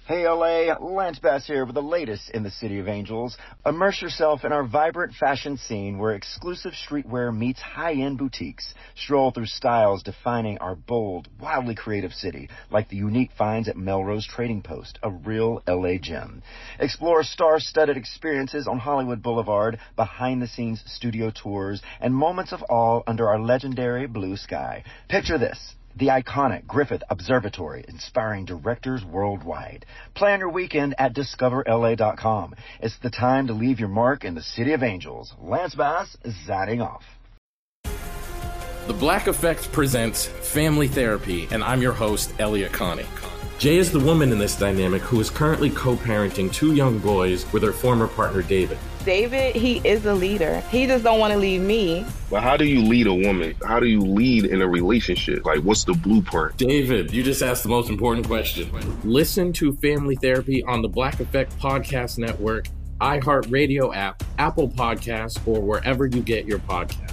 Hey LA, Lance Bass here with the latest in the City of Angels. Immerse yourself in our vibrant fashion scene where exclusive streetwear meets high-end boutiques. Stroll through styles defining our bold, wildly creative city, like the unique finds at Melrose Trading Post, a real LA gem. Explore star-studded experiences on Hollywood Boulevard, behind-the-scenes studio tours, and moments of awe under our legendary blue sky. Picture this. The iconic Griffith Observatory, inspiring directors worldwide. Plan your weekend at discoverla.com. It's the time to leave your mark in the City of Angels. Lance Bass is signing off. The Black Effect presents Family Therapy, and I'm your host, Elliot Connie. Jay is the woman in this dynamic who is currently co-parenting 2 young boys with her former partner, David. David, he is a leader. He just don't want to leave me. But how do you lead a woman? How do you lead in a relationship? Like, what's the blueprint? David, you just asked the most important question. Listen to Family Therapy on the Black Effect Podcast Network, iHeartRadio app, Apple Podcasts, or wherever you get your podcasts.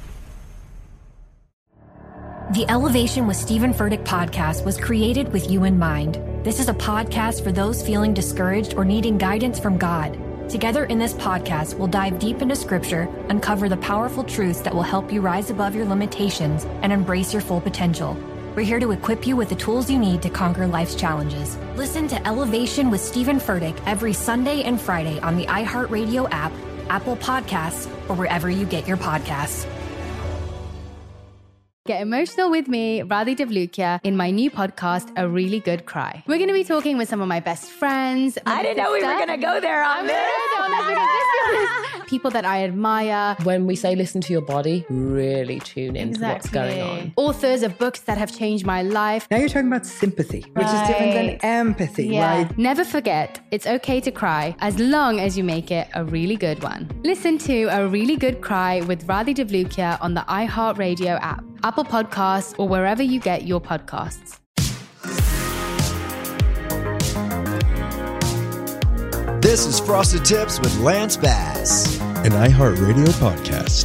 The Elevation with Stephen Furtick podcast was created with you in mind. This is a podcast for those feeling discouraged or needing guidance from God. Together in this podcast, we'll dive deep into Scripture, uncover the powerful truths that will help you rise above your limitations and embrace your full potential. We're here to equip you with the tools you need to conquer life's challenges. Listen to Elevation with Stephen Furtick every Sunday and Friday on the iHeartRadio app, Apple Podcasts, or wherever you get your podcasts. Get emotional with me, Radhi Devlukia, in my new podcast, A Really Good Cry. We're going to be talking with some of my best friends. I didn't know we were going to go there on this. People that I admire. When we say listen to your body, really tune into what's going on. Authors of books that have changed my life. Now you're talking about sympathy, which is different than empathy, right? Never forget, it's okay to cry as long as you make it a really good one. Listen to A Really Good Cry with Radhi Devlukia on the iHeartRadio app, Apple Podcasts, or wherever you get your podcasts. This is Frosted Tips with Lance Bass, an iHeartRadio podcast.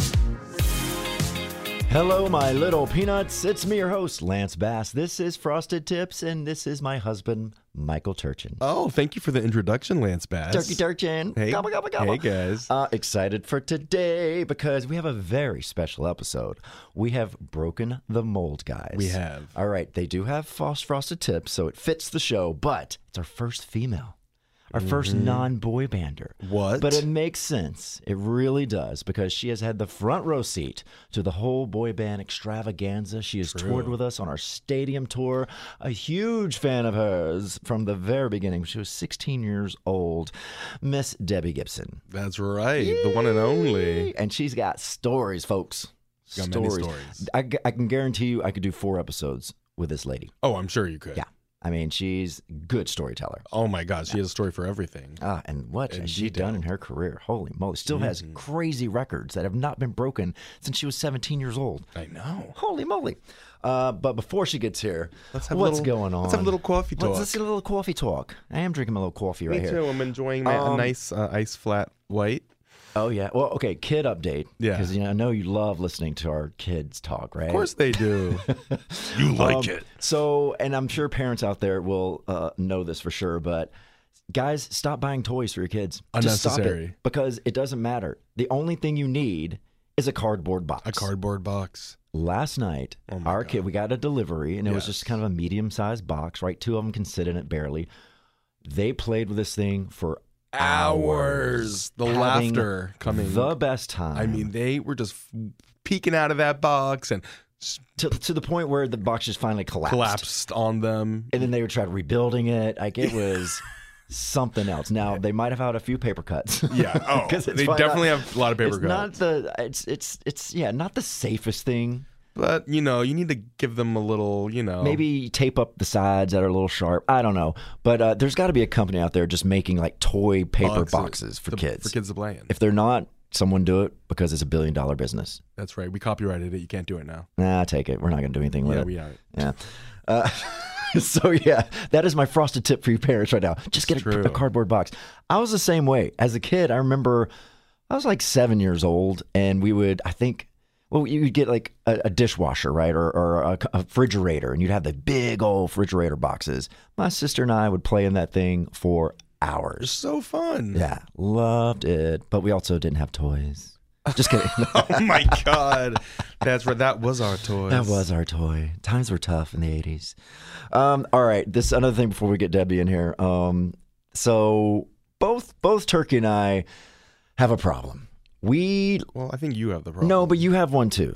Hello, my little peanuts. It's me, your host, Lance Bass. This is Frosted Tips, and this is my husband, Michael Turchin. Oh, thank you for the introduction, Lance Bass. Turkey Turchin. Hey, gobble, gobble, gobble. Hey, guys. Excited for today because we have a very special episode. We have broken the mold, guys. We have. All right, they do have Frosted Tips, so it fits the show, but it's our first female. Our first non-boy bander. What? But it makes sense. It really does, because she has had the front row seat to the whole boy band extravaganza. She has toured with us on our stadium tour. A huge fan of hers from the very beginning. She was 16 years old. Miss Debbie Gibson. That's right. Yay. The one and only. And she's got stories, folks. Got many stories. I can guarantee you I could do 4 episodes with this lady. Oh, I'm sure you could. Yeah. I mean, she's a good storyteller. Oh, my God. She has a story for everything. And what has she done in her career? Holy moly. Still has crazy records that have not been broken since she was 17 years old. I know. Holy moly. But before she gets here, what's going on? Let's have a little coffee talk. Let's get a little coffee talk. I am drinking my little coffee right here. Me too. I'm enjoying a nice ice flat white. Oh, yeah. Well, okay, kid update. Yeah. Because I know you love listening to our kids talk, right? Of course they do. You like it. So, and I'm sure parents out there will know this for sure, but guys, stop buying toys for your kids. Unnecessary. Just stop it, because it doesn't matter. The only thing you need is a cardboard box. A cardboard box. Last night, our kid, we got a delivery, and it was just kind of a medium-sized box, right? 2 of them can sit in it barely. They played with this thing for hours. The laughter coming. The best time. I mean, they were just peeking out of that box and to the point where the box just finally collapsed on them. And then they were trying rebuilding it. Like, it was something else. Now, they might have had a few paper cuts. Yeah. Oh, they definitely have a lot of paper cuts. It's not the safest thing. But, you need to give them a little, Maybe tape up the sides that are a little sharp. I don't know. But there's got to be a company out there just making, like, toy paper boxes for kids. For kids to play in. If they're not, someone do it, because it's a billion-dollar business. That's right. We copyrighted it. You can't do it now. Nah, take it. We're not going to do anything with it. Yeah, we are. Yeah. So, yeah, that is my frosted tip for you parents right now. Just get a cardboard box. I was the same way. As a kid, I remember I was like 7 years old, and we would, I think, Well, you'd get like a dishwasher, right? Or a refrigerator, and you'd have the big old refrigerator boxes. My sister and I would play in that thing for hours. So fun. Yeah, loved it. But we also didn't have toys. Just kidding. Oh my God. That's right. That was our toy. That was our toy. Times were tough in the 80s. All right. This another thing before we get Debbie in here. So both Turkey and I have a problem. Well, I think you have the problem. No, but you have one too.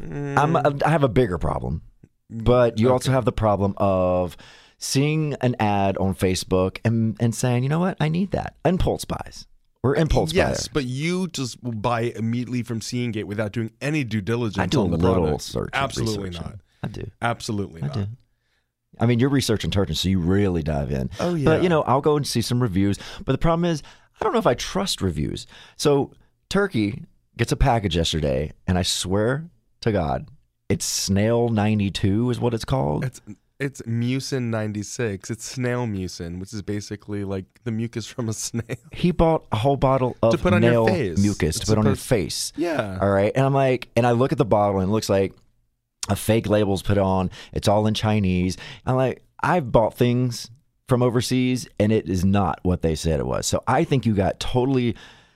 I have a bigger problem. But you also have the problem of seeing an ad on Facebook and saying, you know what? I need that. Impulse buys. We're impulse buyers. Yes, but you just buy immediately from seeing it without doing any due diligence. I do on a the little product. search. Absolutely not. I do. Absolutely not. I do. I mean, you're researching turkey, so you really dive in. Oh, yeah. But, I'll go and see some reviews. But the problem is, I don't know if I trust reviews. So Turkey gets a package yesterday, and I swear to God, it's Snail 92 is what it's called. It's Mucin 96. It's snail mucin, which is basically like the mucus from a snail. He bought a whole bottle of to put on nail your face. mucus to put on your face. Yeah. All right. And I'm like, and I look at the bottle and it looks like a fake label's put on. It's all in Chinese. I'm like, I've bought things from overseas and it is not what they said it was. So I think you got totally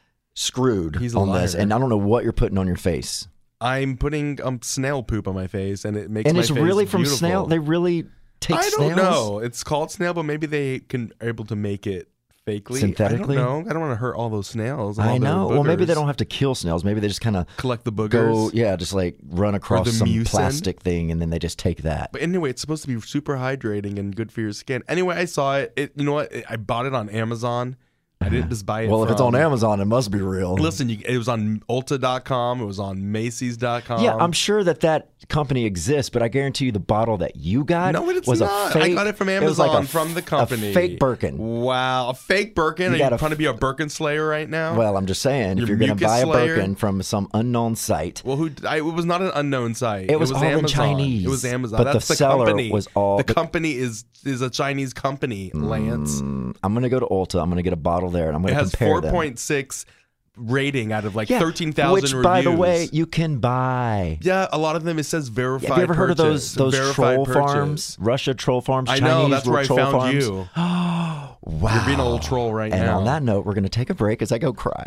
screwed on this. And I don't know what you're putting on your face. I'm putting snail poop on my face, and it makes my face beautiful. And it's really from beautiful. snail? They really take snails? I don't know. It's called snail, but maybe they are able to make it fakely. Synthetically? I don't know. I don't want to hurt all those snails. I know. Well, maybe they don't have to kill snails. Maybe they just kind of collect the boogers. Just like run across some mucin. Plastic thing, and then they just take that. But anyway, it's supposed to be super hydrating and good for your skin. Anyway, I saw it. You know what? I bought it on Amazon. I didn't just buy it. Well, if it's on Amazon, it must be real. Listen, it was on Ulta.com. It was on Macy's.com. Yeah, I'm sure that company exists, but I guarantee you the bottle that you got was not. a fake. I got it from Amazon, from the company. A fake Birkin. Wow, a fake Birkin? Are you trying to be a Birkin slayer right now? Well, I'm just saying, if you're going to buy a Birkin from some unknown site. Well, it was not an unknown site. It was all Amazon. in Chinese. It was Amazon. But That's the seller company. was all... The company is a Chinese company, Lance. I'm going to go to Ulta. I'm going to get a bottle there, and I'm going to compare them. 4.6 rating out of 13,000 reviews. Which, by the way, you can buy. Yeah, a lot of them it says verified. Have you ever heard of those troll purchase. Farms? Russia troll farms? I Chinese know, that's where I found farms? you. Wow. You're being a little troll right now. And on that note, we're going to take a break as I go cry.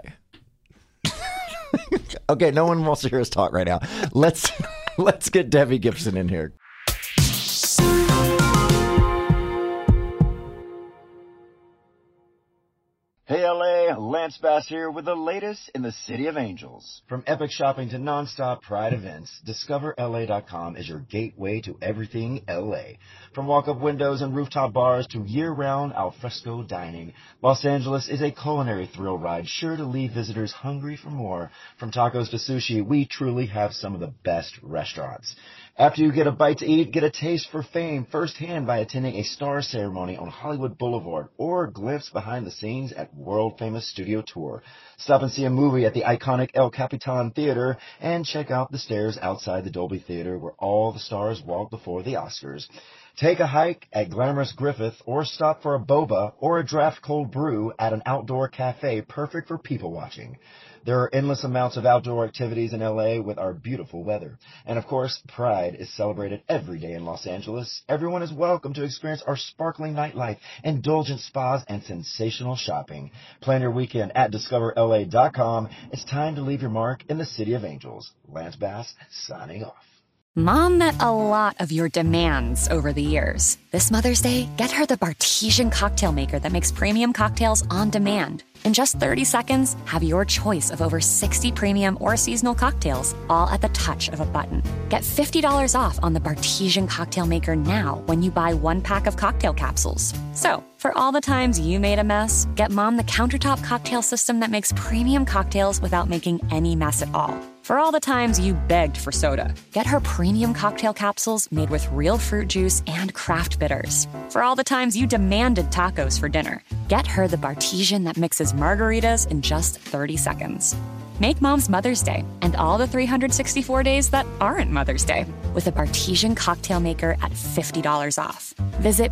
Okay, no one wants to hear us talk right now. Let's get Debbie Gibson in here. Hey LA, Lance Bass here with the latest in the City of Angels. From epic shopping to nonstop Pride events, DiscoverLA.com is your gateway to everything LA. From walk-up windows and rooftop bars to year-round alfresco dining, Los Angeles is a culinary thrill ride sure to leave visitors hungry for more. From tacos to sushi, we truly have some of the best restaurants. After you get a bite to eat, get a taste for fame firsthand by attending a star ceremony on Hollywood Boulevard or glimpse behind the scenes at world-famous studio tour. Stop and see a movie at the iconic El Capitan Theater and check out the stairs outside the Dolby Theater where all the stars walk before the Oscars. Take a hike at glamorous Griffith or stop for a boba or a draft cold brew at an outdoor cafe perfect for people watching. There are endless amounts of outdoor activities in LA with our beautiful weather. And of course, Pride is celebrated every day in Los Angeles. Everyone is welcome to experience our sparkling nightlife, indulgent spas, and sensational shopping. Plan your weekend at DiscoverLA.com. It's time to leave your mark in the City of Angels. Lance Bass, signing off. Mom met a lot of your demands over the years. This Mother's Day, get her the Bartesian cocktail maker that makes premium cocktails on demand. In just 30 seconds, have your choice of over 60 premium or seasonal cocktails, all at the touch of a button. Get $50 off on the Bartesian cocktail maker now when you buy 1 pack of cocktail capsules. So, for all the times you made a mess, get Mom the countertop cocktail system that makes premium cocktails without making any mess at all. For all the times you begged for soda, get her premium cocktail capsules made with real fruit juice and craft bitters. For all the times you demanded tacos for dinner, get her the Bartesian that mixes margaritas in just 30 seconds. Make Mom's Mother's Day and all the 364 days that aren't Mother's Day with a Bartesian cocktail maker at $50 off. Visit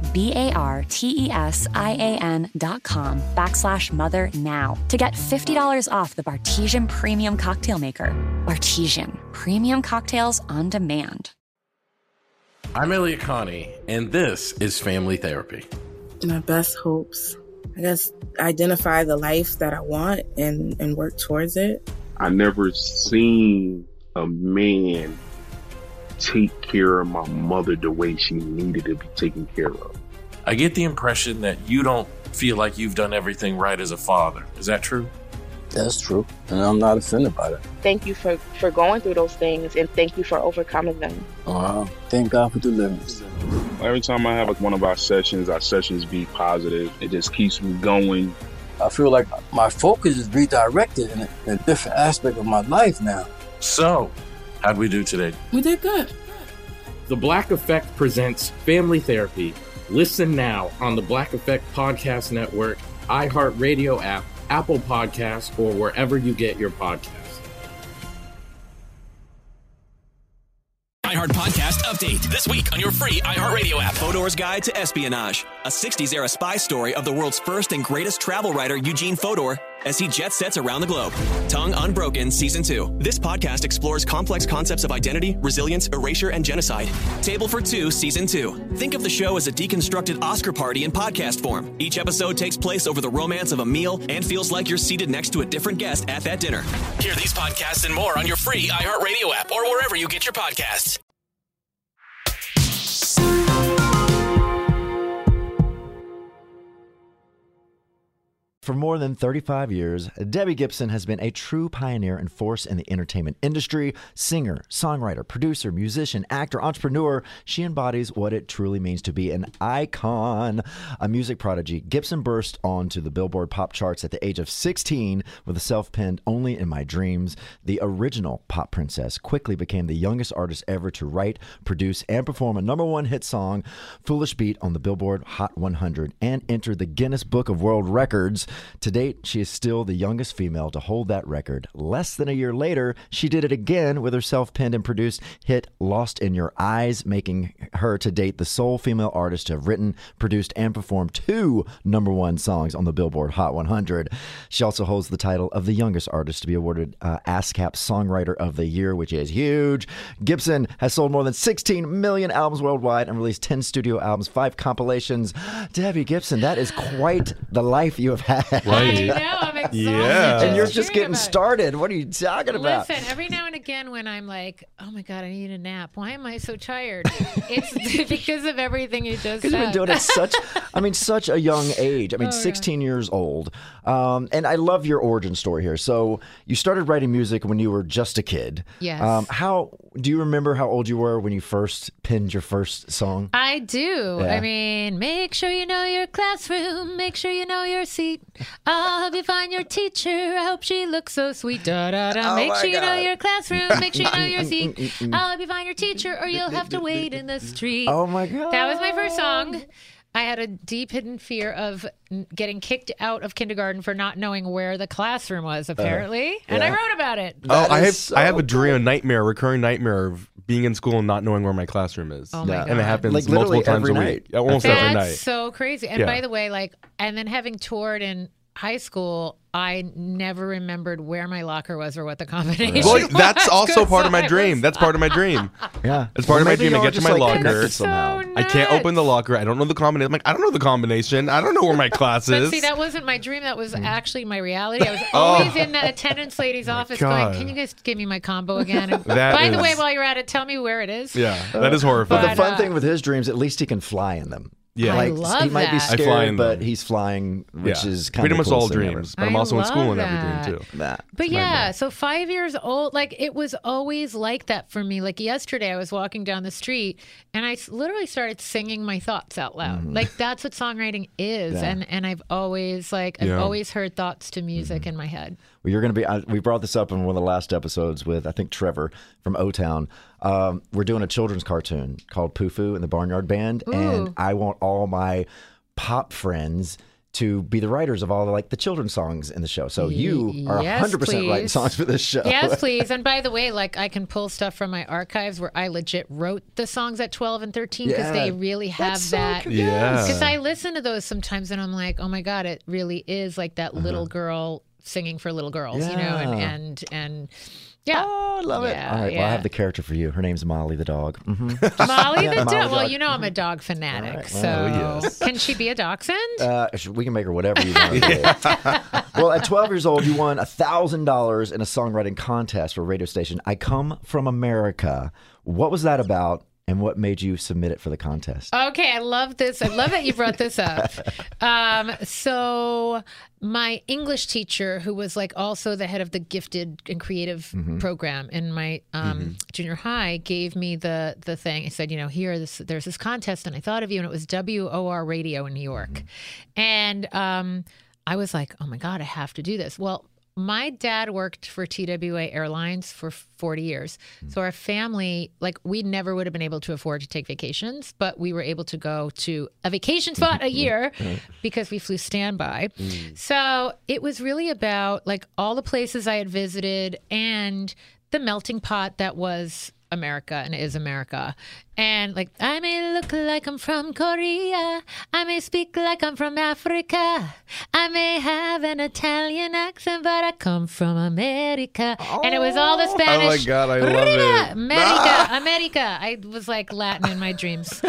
BARTESIAN.com/mother now to get $50 off the Bartesian Premium Cocktail Maker. Bartesian, premium cocktails on demand. I'm Elliot Connie, and this is Family Therapy. My best hopes, I guess, identify the life that I want and work towards it. I never seen a man take care of my mother the way she needed to be taken care of. I get the impression that you don't feel like you've done everything right as a father. Is that true? That's true, and I'm not offended by that. Thank you for going through those things, and thank you for overcoming them. Wow. Thank God for deliverance. Every time I have one of our sessions be positive. It just keeps me going. I feel like my focus is redirected in a different aspect of my life now. So, how'd we do today? We did good. The Black Effect presents Family Therapy. Listen now on the Black Effect Podcast Network, iHeartRadio app, Apple Podcasts, or wherever you get your podcasts. iHeart Podcast Update. This week on your free iHeartRadio app. Fodor's Guide to Espionage. A 60s-era spy story of the world's first and greatest travel writer, Eugene Fodor, as he jet sets around the globe. Tongue Unbroken Season 2. This podcast explores complex concepts of identity, resilience, erasure, and genocide. Table for Two Season 2. Think of the show as a deconstructed Oscar party in podcast form. Each episode takes place over the romance of a meal and feels like you're seated next to a different guest at that dinner. Hear these podcasts and more on your free iHeartRadio app or wherever you get your podcasts. For more than 35 years, Debbie Gibson has been a true pioneer and force in the entertainment industry. Singer, songwriter, producer, musician, actor, entrepreneur, she embodies what it truly means to be an icon. A music prodigy, Gibson burst onto the Billboard pop charts at the age of 16 with a self-penned Only in My Dreams. The original pop princess quickly became the youngest artist ever to write, produce, and perform a #1 hit song, Foolish Beat, on the Billboard Hot 100, and entered the Guinness Book of World Records. To date, she is still the youngest female to hold that record. Less than a year later, she did it again with her self-penned and produced hit Lost in Your Eyes, making her to date the sole female artist to have written, produced, and performed 2 #1 songs on the Billboard Hot 100. She also holds the title of the youngest artist to be awarded ASCAP Songwriter of the Year, which is huge. Gibson has sold more than 16 million albums worldwide and released 10 studio albums, 5 compilations. Debbie Gibson, that is quite the life you have had. Right. I know, I'm exhausted. Yeah. And you're just getting started. What are you talking about? Listen, every now and again when I'm like, oh my God, I need a nap. Why am I so tired? It's because of everything you just said. Because you've been doing it such a young age. 16 years old. And I love your origin story here. So you started writing music when you were just a kid. Yes. Do you remember how old you were when you first penned your first song? I do. Yeah. Make sure you know your classroom. Make sure you know your seat. I'll help you find your teacher. I hope she looks so sweet. Da, da, da. Make sure you know your classroom. Make sure you know your seat. I'll help you find your teacher, or you'll have to wait in the street. Oh my God. That was my first song. I had a deep hidden fear of getting kicked out of kindergarten for not knowing where the classroom was, apparently. And I wrote about it. I have a dream, a recurring nightmare of being in school and not knowing where my classroom is. Oh my God. And it happens multiple times a week. Almost every night. That's so crazy. And by the way, and then having toured in high school, I never remembered where my locker was or what the combination was. Well, that's also part of my dream. That's part of my dream. Yeah. It's part of my dream. I get to my locker. Somehow. I can't open the locker. I don't know the combination. I'm like, I don't know the combination. I don't know where my class is. But see, that wasn't my dream. That was actually my reality. I was always in the attendance lady's office going, can you guys give me my combo again? And by the way, while you're at it, tell me where it is. Yeah, that is horrifying. But the fun thing with his dreams, at least he can fly in them. Yeah, I love he might be that. scared, but he's flying, which is kind pretty of much cool all dreams. But I'm also in school and every dream too. But yeah, so 5 years old, it was always like that for me. Like yesterday, I was walking down the street and I literally started singing my thoughts out loud. Like that's what songwriting is, and I've always always heard thoughts to music in my head. Well, you're going to be. We brought this up in one of the last episodes with I think Trevor from O-Town. We're doing a children's cartoon called Poo-Foo and the Barnyard Band, and I want all my pop friends to be the writers of all the children's songs in the show. So you are 100% writing songs for this show. Yes, please. And by the way, I can pull stuff from my archives where I legit wrote the songs at 12 and 13 because they really have that. Because I listen to those sometimes and I'm like, oh my God, it really is like that little girl singing for little girls, you know, and yeah. Oh, I love it. All right. Well, I have the character for you. Her name's Molly the dog. Mm-hmm. Molly the dog. Well, you know I'm a dog fanatic. Right. So can she be a dachshund? We can make her whatever you want. Well, at 12 years old, you won $1,000 in a songwriting contest for a radio station. I Come From America. What was that about? And what made you submit it for the contest? Okay, I love this. I love that you brought this up. So my English teacher, who was also the head of the gifted and creative program in my junior high, gave me the thing. He said, there's this contest, and I thought of you, and it was WOR Radio in New York. And I was like, oh my God, I have to do this. Well, my dad worked for TWA Airlines for 40 years. So our family, we never would have been able to afford to take vacations, but we were able to go to a vacation spot a year because we flew standby. So it was really about all the places I had visited and the melting pot that was America and is America. And I may look like I'm from Korea. I may speak like I'm from Africa. I may have an Italian accent, but I come from America. And it was all the Spanish. Oh my God, I love it. America. I was Latin in my dreams.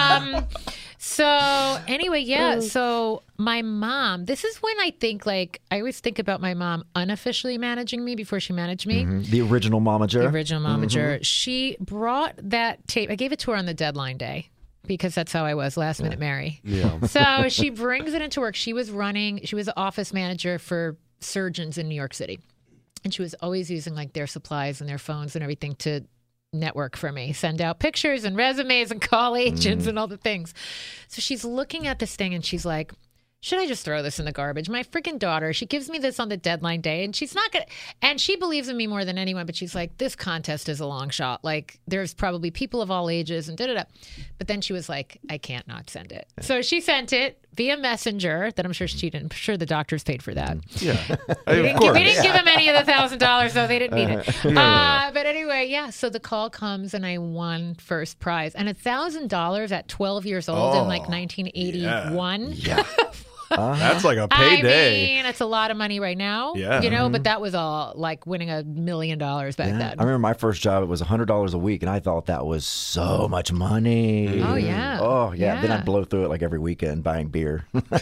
So anyway, so my mom, this is when I think I always think about my mom unofficially managing me before she managed me. The original momager. The original momager. She brought that tape. I gave it to her on the deadline day because that's how I was, last minute Mary. Yeah. So she brings it into work. She was the office manager for surgeons in New York City. And she was always using their supplies and their phones and everything to network for me, send out pictures and resumes and call agents and all the things. So she's looking at this thing and she's like, should I just throw this in the garbage? My freaking daughter, she gives me this on the deadline day and she's not going to, and she believes in me more than anyone, but she's like, this contest is a long shot. There's probably people of all ages and da-da-da. But then she was like, I can't not send it. So she sent it via messenger that I'm sure she didn't. I'm sure the doctors paid for that. Yeah. We didn't give them any of the $1,000, so they didn't need it. But anyway, so the call comes and I won first prize. And $1,000 at 12 years old in 1981. Yeah. That's like a payday. I mean, it's a lot of money right now. Yeah. But that was all winning $1 million back then. I remember my first job, it was $100 a week, and I thought that was so much money. Oh, yeah. Oh, yeah. Then I'd blow through it every weekend buying beer. As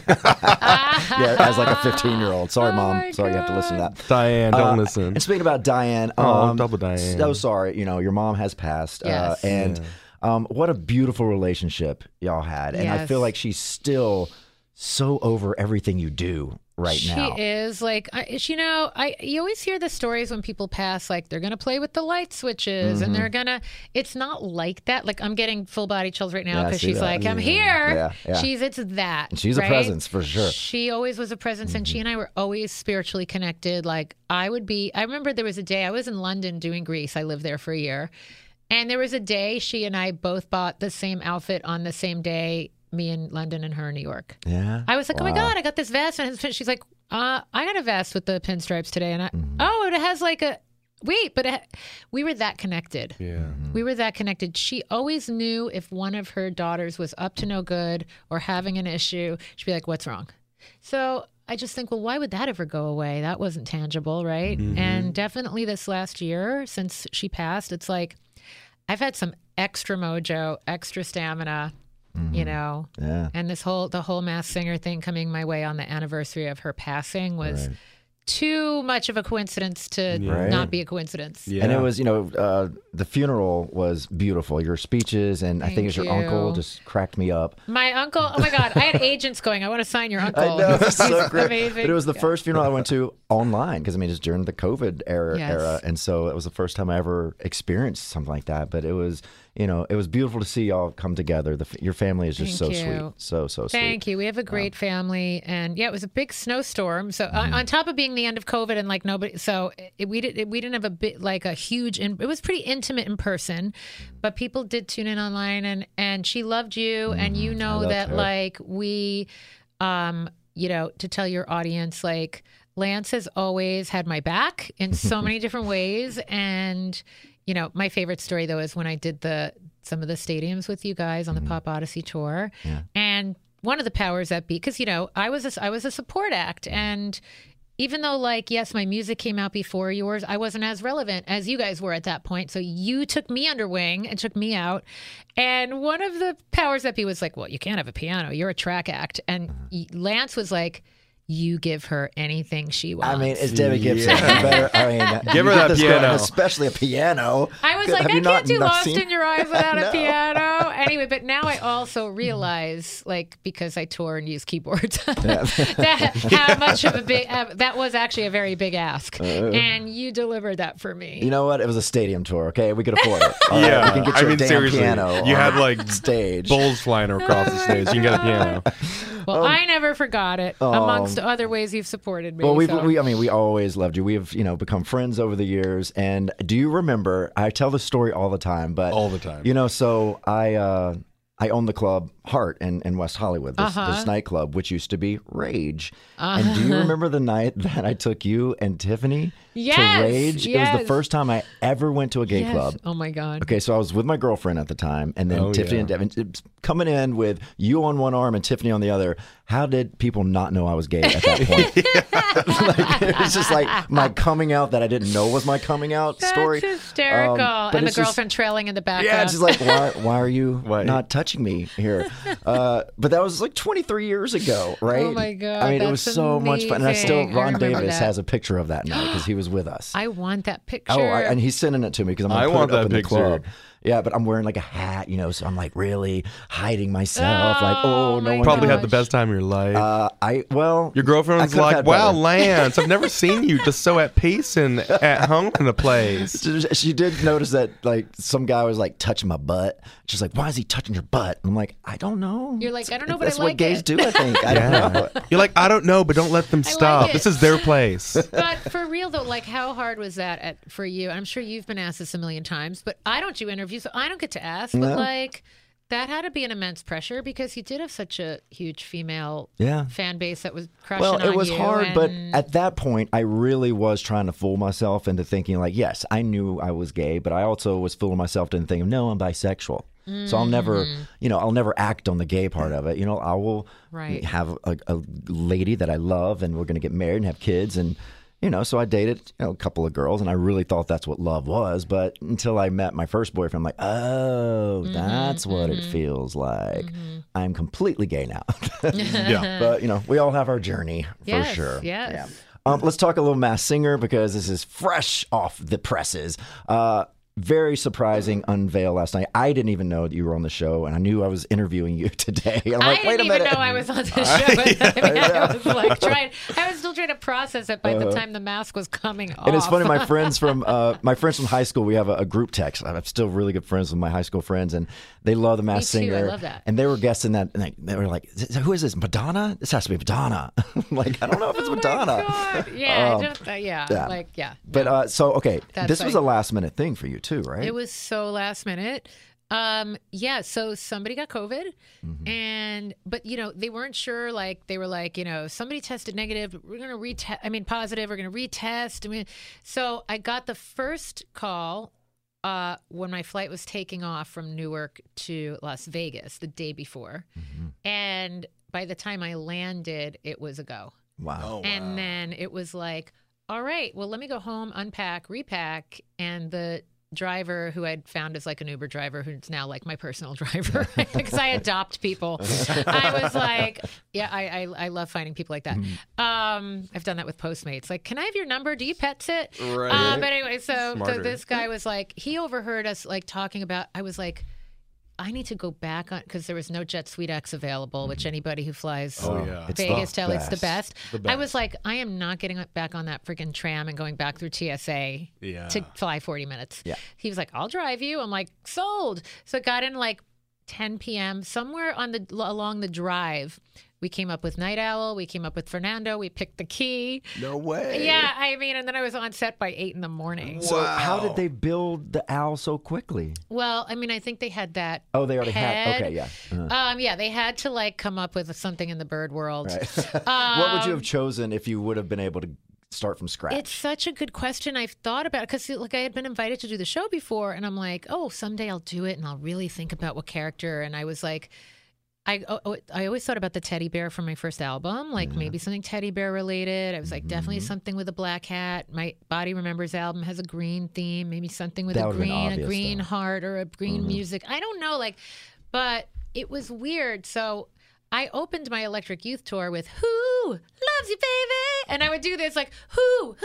a 15-year-old. Sorry, Mom. Sorry you have to listen to that. Diane, don't listen. And speaking about Diane. Double Diane. So sorry. Your mom has passed. Yes. What a beautiful relationship y'all had. And I feel like she's still so over everything you do now. She is you always hear the stories when people pass, they're going to play with the light switches and they're going to, it's not like that. I'm getting full body chills right now because she's I'm here. Yeah. It's that. She's a presence for sure. She always was a presence and she and I were always spiritually connected. I remember there was a day I was in London doing Greece. I lived there for a year. And there was a day she and I both bought the same outfit on the same day. Me in London and her in New York. Yeah. I was like, oh my God, I got this vest. And she's like, I got a vest with the pinstripes today. And it has we were that connected. Yeah. We were that connected. She always knew if one of her daughters was up to no good or having an issue, she'd be like, what's wrong? So I just think, well, why would that ever go away? That wasn't tangible, right? And definitely this last year since she passed, it's I've had some extra mojo, extra stamina. And the whole Masked Singer thing coming my way on the anniversary of her passing was too much of a coincidence to not be a coincidence. Yeah. And it was, the funeral was beautiful. Your speeches and I think it was your uncle just cracked me up. My uncle, oh my God, I had agents going, I want to sign your uncle. I know, it's so great. Amazing. But it was the first funeral I went to online because it's during the COVID era. And so it was the first time I ever experienced something like that. But it was, it was beautiful to see y'all come together. Your family is just sweet. So sweet. Thank you. We have a great family. And it was a big snowstorm. So on top of being the end of COVID and nobody, so we didn't have a bit a huge, it was pretty intimate in person, but people did tune in online and she loved you. And that we, to tell your audience, like, Lance has always had my back in so many different ways. And, my favorite story, though, is when I did some of the stadiums with you guys on the Pop Odyssey tour. Yeah. And one of the powers that be, because, I was a support act. And even though, like, yes, my music came out before yours, I wasn't as relevant as you guys were at that point. So you took me under wing and took me out. And one of the powers that be was like, well, you can't have a piano. You're a track act. And Lance was like, you give her anything she wants. I mean, it's Debbie Gibson. Better, give her that piano. Especially a piano. I was like, I can't do Lost in Your Eyes without a piano. Anyway, but now I also realize, like, because I tour and use keyboards, how much of a big, that was actually a very big ask. And you delivered that for me. You know what? It was a stadium tour, okay? We could afford it. We can get you a damn piano. You had, like, stage bulls flying across the stage. You can get a piano. Well, I never forgot it, amongst other ways you've supported me. Well, we always loved you. We have, become friends over the years. And do you remember, I tell this story all the time, but all the time. So I own the club Heart in West Hollywood, this nightclub, which used to be Rage. And do you remember the night that I took you and Tiffany to Rage? Yes. It was the first time I ever went to a gay club. Oh, my God. Okay, so I was with my girlfriend at the time, and then Tiffany and Devin coming in with you on one arm and Tiffany on the other. How did people not know I was gay at that point? It was just like my coming out that I didn't know was my coming out story. That's hysterical. And the girlfriend trailing in the background. Yeah, it's just like, why are you not touching me here? But that was like 23 years ago, right? Oh, my God. I mean, it was so much fun. And Ron Davis that. has a picture of that night because he was with us. I want that picture. Oh, and he's sending it to me because I'm going to put it up in the club. Yeah, but I'm wearing like a hat, so I'm like really hiding myself. No one probably had the best time of your life. Your girlfriend was like, wow, Lance, I've never seen you just so at peace and at home in the place. She did notice that like some guy was like touching my butt. She's like, why is he touching your butt? I'm like, I don't know. You're like, I don't know, but that's I like what gays it. do, I think. I don't know. You're like, I don't know, but don't let them stop. Like this is their place. But for real though, like how hard was that for you? I'm sure you've been asked this a million times, but I don't do interviews, so I don't get to ask. No. But like that had to be an immense pressure because you did have such a huge female fan base that was crushing on you. Well, it was hard, but at that point, I really was trying to fool myself into thinking like, yes, I knew I was gay, but I also was fooling myself into thinking, no, I'm bisexual. So I'll never, I'll never act on the gay part of it. I will have a lady that I love, and we're going to get married and have kids, and so I dated a couple of girls, and I really thought that's what love was. But until I met my first boyfriend, I'm like, oh, that's what it feels like. I'm completely gay now. But we all have our journey for sure. Yes. Yeah. Let's talk a little Masked Singer because this is fresh off the presses. Very surprising unveil last night. I didn't even know that you were on the show, and I knew I was interviewing you today. And I'm like, wait a minute. I didn't even know I was on the show. I was like I was still trying to process it by the time the mask was coming off. And it's funny, my friends from high school, we have a group text. I'm still really good friends with my high school friends, and they love the Masked Singer. I love that. And they were guessing that, and they were like, who is this? Madonna? This has to be Madonna. I'm like, I don't know if it's Madonna. God. Yeah, But okay, this was a last minute thing for you too, right? It was so last minute. So somebody got COVID but they weren't sure, like they were like, somebody tested negative, we're going to positive, we're going to retest. So I got the first call when my flight was taking off from Newark to Las Vegas the day before. And by the time I landed, it was a go. Wow. And then it was like, all right, well, let me go home, unpack, repack. And the driver who I'd found as like an Uber driver, who's now like my personal driver because I adopt people. I was like, I love finding people like that. I've done that with Postmates. Like, can I have your number? Do you pet sit? Right. But anyway, so this guy was like, he overheard us like talking about, I was like, I need to go back on, because there was no Jet Suite X available, which anybody who flies Vegas to LA, it's the best. I was like, I am not getting back on that freaking tram and going back through TSA to fly 40 minutes. Yeah. He was like, I'll drive you. I'm like, sold. So it got in like 10 p.m. somewhere along the drive. We came up with Night Owl. We came up with Fernando. We picked the key. No way. Yeah, I mean, and then I was on set by 8 a.m. So how did they build the owl so quickly? Well, I mean, I think they had that. Oh, they already head. had. Okay, yeah. Yeah, they had to like come up with something in the bird world. Right. What would you have chosen if you would have been able to start from scratch? It's such a good question. I've thought about it because like I had been invited to do the show before, and I'm like, oh, someday I'll do it, and I'll really think about what character. And I was like. I always thought about the teddy bear from my first album, like maybe something teddy bear related. I was like, definitely something with a black hat. My Body Remembers album has a green theme, maybe something with a green heart or a green music. I don't know, like, but it was weird. So I opened my Electric Youth tour with "Who Loves You, Baby," and I would do this like who.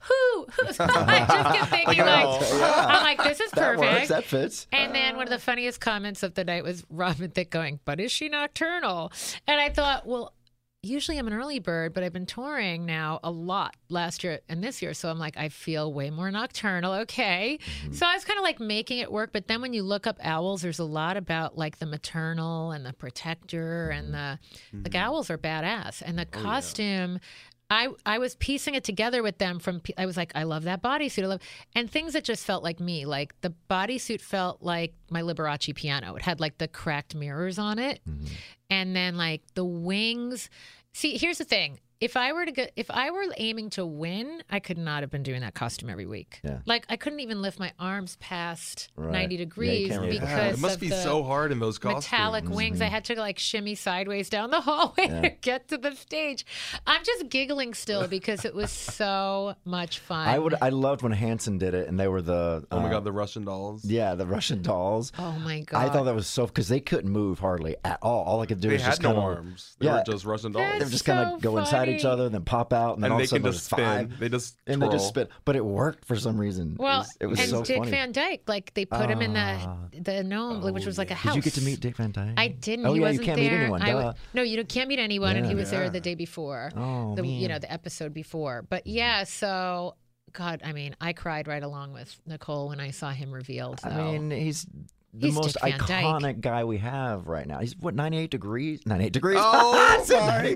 So I just kept thinking I'm like, this is perfect. That works. That fits. And then one of the funniest comments of the night was Robin Thicke going, "But is she nocturnal?" And I thought, well, usually I'm an early bird, but I've been touring now a lot last year and this year. So I'm like, I feel way more nocturnal. Okay. So I was kind of like making it work. But then when you look up owls, there's a lot about like the maternal and the protector and the like owls are badass. And the costume, I was piecing it together with them I was like, I love that bodysuit. And things that just felt like me. Like the bodysuit felt like my Liberace piano. It had like the cracked mirrors on it. And then like the wings. See, here's the thing. If I were aiming to win, I could not have been doing that costume every week. Yeah. Like I couldn't even lift my arms past 90 degrees because it must be so hard in those costumes. Metallic wings. I had to like shimmy sideways down the hallway to get to the stage. I'm just giggling still because it was so much fun. I loved when Hanson did it, and they were the oh my god, the Russian dolls. Yeah, the Russian dolls. Oh my god, I thought that was so because they couldn't move hardly at all. All I could do was just no arms. They were just Russian dolls. They were just kind of go inside each other, then pop out, and then all of a sudden there's five. They just spin. But it worked for some reason. Well, it was and so Dick funny. Van Dyke, like they put him in the gnome, which was like a house. Did you get to meet Dick Van Dyke? I didn't. Oh he yeah, wasn't you can't there. meet anyone. No, you can't meet anyone, and he was there the day before. Oh man. The episode before. But yeah, so God, I mean, I cried right along with Nicole when I saw him revealed. I mean, he's the most iconic guy we have right now. He's what, 98 degrees? 98 degrees. Oh, sorry.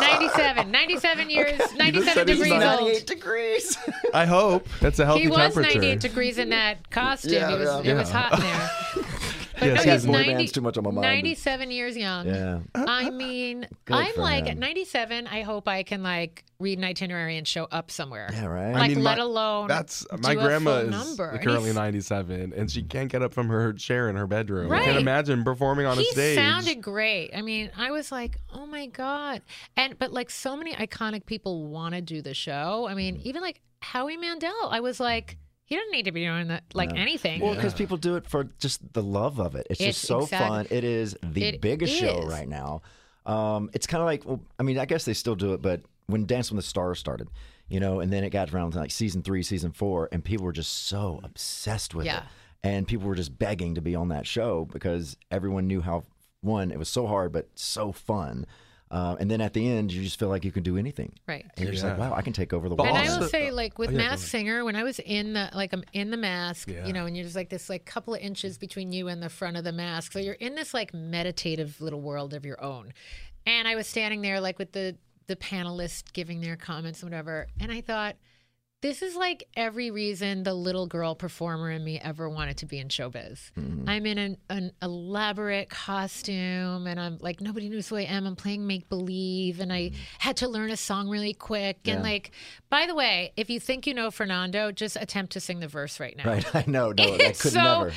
97 years, 97 degrees old. 98 degrees. I hope that's a healthy temperature. He was 98 degrees in that costume. It was hot in there. But yes, no, he's boy band's too much on my mind. 97 years young. Yeah. I mean, I'm like at 97. I hope I can like read an itinerary and show up somewhere. Yeah, right. Like, let alone that's do my grandma a full is number. currently 97, and she can't get up from her chair in her bedroom. Right. I can't imagine performing on a stage. He sounded great. I mean, I was like, oh my god, but like so many iconic people want to do the show. I mean, even like Howie Mandel. I was like. You don't need to be doing that anything. Well, because people do it for just the love of it. It's just so fun. It is the biggest show right now. It's kind of like, well, I mean, I guess they still do it, but when Dance with the Stars started, and then it got around to like season 3, season 4, and people were just so obsessed with it. And people were just begging to be on that show because everyone knew how, one, it was so hard, but so fun. And then at the end, you just feel like you can do anything. Right. And you're just like, wow, I can take over the world. And I will say, like, with Masked Singer, when I was I'm in the mask, and you're just like this, like, couple of inches between you and the front of the mask. So you're in this, like, meditative little world of your own. And I was standing there, like, with the panelists giving their comments and whatever. And I thought, this is like every reason the little girl performer in me ever wanted to be in showbiz. I'm in an elaborate costume, and I'm like, nobody knows who I am. I'm playing make-believe, and I had to learn a song really quick. And like, by the way, if you think you know Fernando, just attempt to sing the verse right now. Right, I know. No, I could never.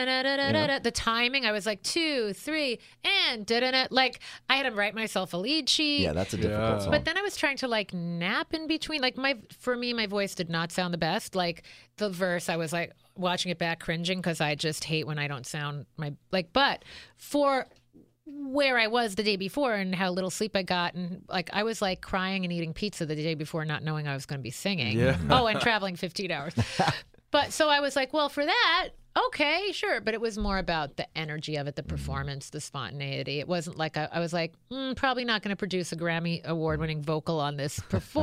The timing, I was like 2, 3, and like I had to write myself a lead sheet. Yeah, that's a difficult song. But then I was trying to like nap in between. Like for me, my voice did not sound the best. Like the verse, I was like watching it back cringing because I just hate when I don't sound but for where I was the day before and how little sleep I got, and like I was like crying and eating pizza the day before, not knowing I was going to be singing. And traveling 15 hours. But so I was like, well, for that, okay, sure. But it was more about the energy of it, the performance, the spontaneity. It wasn't like I was like, probably not going to produce a Grammy award-winning vocal on this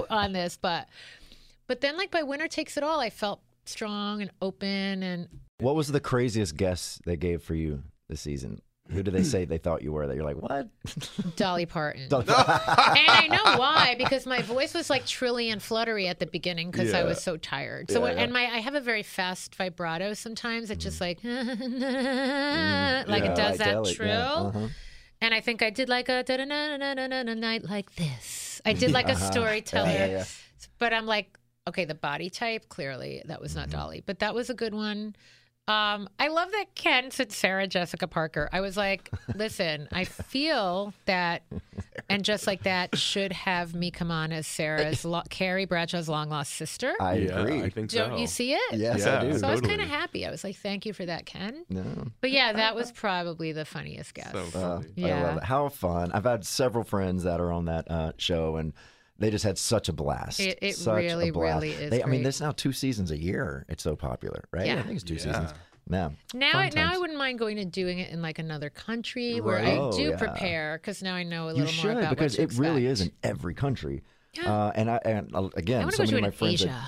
But then, like, by Winner Takes It All, I felt strong and open. And what was the craziest guess they gave for you this season? Who do they say they thought you were? That you're like, what? Dolly Parton. And I know why, because my voice was like trilly and fluttery at the beginning because I was so tired. So I have a very fast vibrato sometimes. It's just like it does that trill. And I think I did like a night like this. I did like a storyteller. But I'm like, okay, the body type, clearly that was not Dolly, but that was a good one. I love that Ken said Sarah Jessica Parker. I was like, listen, I feel that, and just like that, should have me come on as Carrie Bradshaw's long lost sister. I agree. I think Don't you see it? Yes, I do. So I was kind of happy. I was like, thank you for that, Ken. No. But yeah, that was probably the funniest guess. So funny. I love it. How fun. I've had several friends that are on that show, and they just had such a blast. It really is. I mean, there's now 2 seasons a year. It's so popular, right? Yeah. I think it's 2 seasons. Yeah. Now I wouldn't mind going and doing it in like another country where I do prepare, because now I know a little more about because what to it really is expect. in every country. Yeah. And again, I so many of my friends. Asia.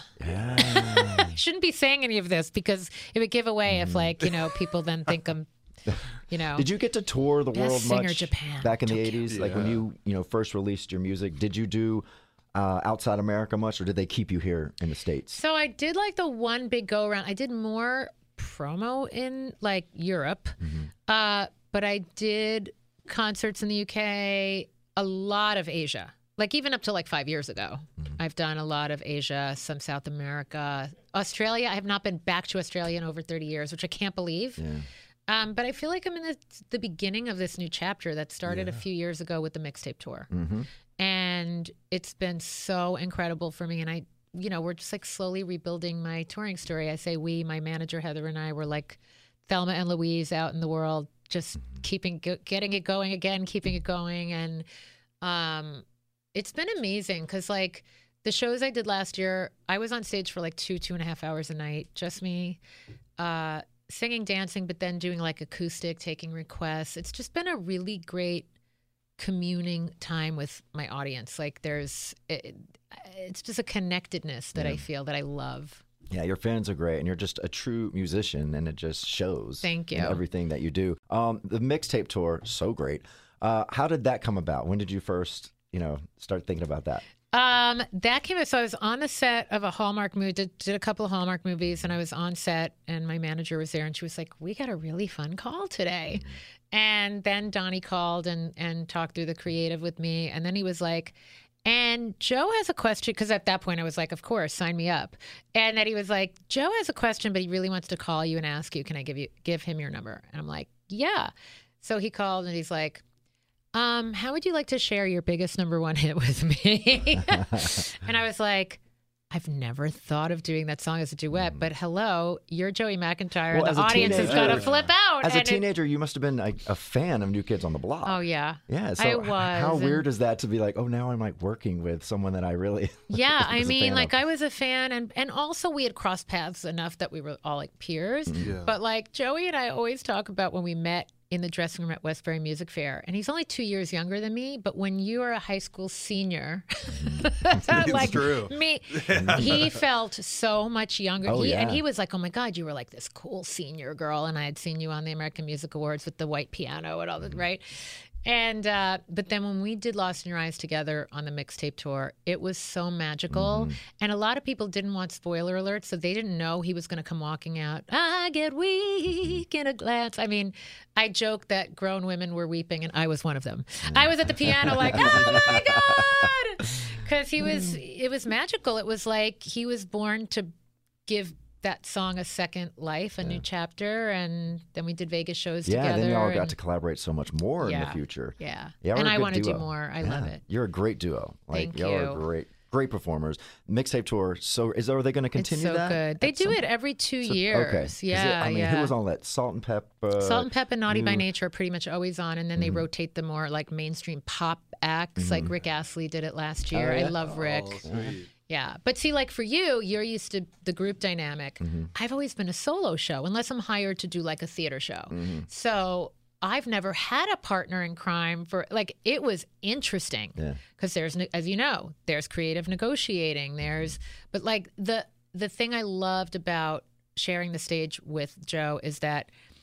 I shouldn't be saying any of this because it would give away if people then think I'm. Did you get to tour the world singer much Japan, back in the 80s? Like when you first released your music, did you do outside America much, or did they keep you here in the States? So I did like the one big go around. I did more promo in like Europe, but I did concerts in the UK, a lot of Asia. Like even up to like 5 years ago, I've done a lot of Asia, some South America, Australia. I have not been back to Australia in over 30 years, which I can't believe. Yeah. But I feel like I'm in the beginning of this new chapter that started a few years ago with the mixtape tour. And it's been so incredible for me. And we're just like slowly rebuilding my touring story. I say we, my manager Heather and I, were like Thelma and Louise out in the world, just getting it going again, keeping it going. And it's been amazing because like the shows I did last year, I was on stage for like 2.5 hours a night, just me, singing, dancing, but then doing like acoustic, taking requests. It's just been a really great communing time with my audience. Like it's just a connectedness that I feel that I love. Yeah, your fans are great, and you're just a true musician, and it just shows. Thank you. In everything that you do. The mixtape tour, so great. How did that come about? When did you first, start thinking about that? That came out. So I was on the set of a Hallmark movie, did a couple of Hallmark movies, and I was on set, and my manager was there, and she was like, "We got a really fun call today." And then Donnie called and talked through the creative with me, and then he was like, "And Joe has a question," because at that point I was like, "Of course, sign me up." And then he was like, "Joe has a question, but he really wants to call you and ask you, can I give him your number?" And I'm like, "Yeah." So he called and he's like, how would you like to share your biggest number one hit with me? And I was like, I've never thought of doing that song as a duet, but hello, you're Joey McIntyre, and the audience is going to flip out. As a teenager, you must have been like a fan of New Kids on the Block. Oh, yeah. Yeah, so I was. How weird is that to be like, oh, now I'm like working with someone that I really Yeah, I mean, like I was a fan, and also we had crossed paths enough that we were all like peers. Yeah. But like Joey and I always talk about when we met in the dressing room at Westbury Music Fair. And he's only 2 years younger than me, but when you are a high school senior, like true. me, he felt so much younger. Oh, And he was like, oh my God, you were like this cool senior girl. And I had seen you on the American Music Awards with the white piano and all that, right? And but then when we did Lost in Your Eyes together on the mixtape tour, it was so magical. And a lot of people didn't want spoiler alerts, so they didn't know he was going to come walking out. I get weak in a glance. I mean, I joked that grown women were weeping, and I was one of them. I was at the piano like, oh my God, because it was magical. It was like he was born to give that song a second life, a new chapter, and then we did Vegas shows together. Yeah, then you all got to collaborate so much more in the future. Yeah, we're and a I good want to do duo. more. I love it. You're a great duo. Thank y'all are great performers. Mixtape tour. So are they going to continue it's so that? good. They do it every 2 years. Okay. Yeah, I mean, who was on that? Salt and Pep. Salt and Pep and Naughty by Nature are pretty much always on, and then they rotate the more like mainstream pop acts. Like Rick Astley did it last year. I love Rick. Sweet. Yeah. But see, like for you're used to the group dynamic. I've always been a solo show, unless I'm hired to do like a theater show. So I've never had a partner in crime for like, it was interesting because there's, as you know, there's creative negotiating. But like the thing I loved about sharing the stage with Joe is that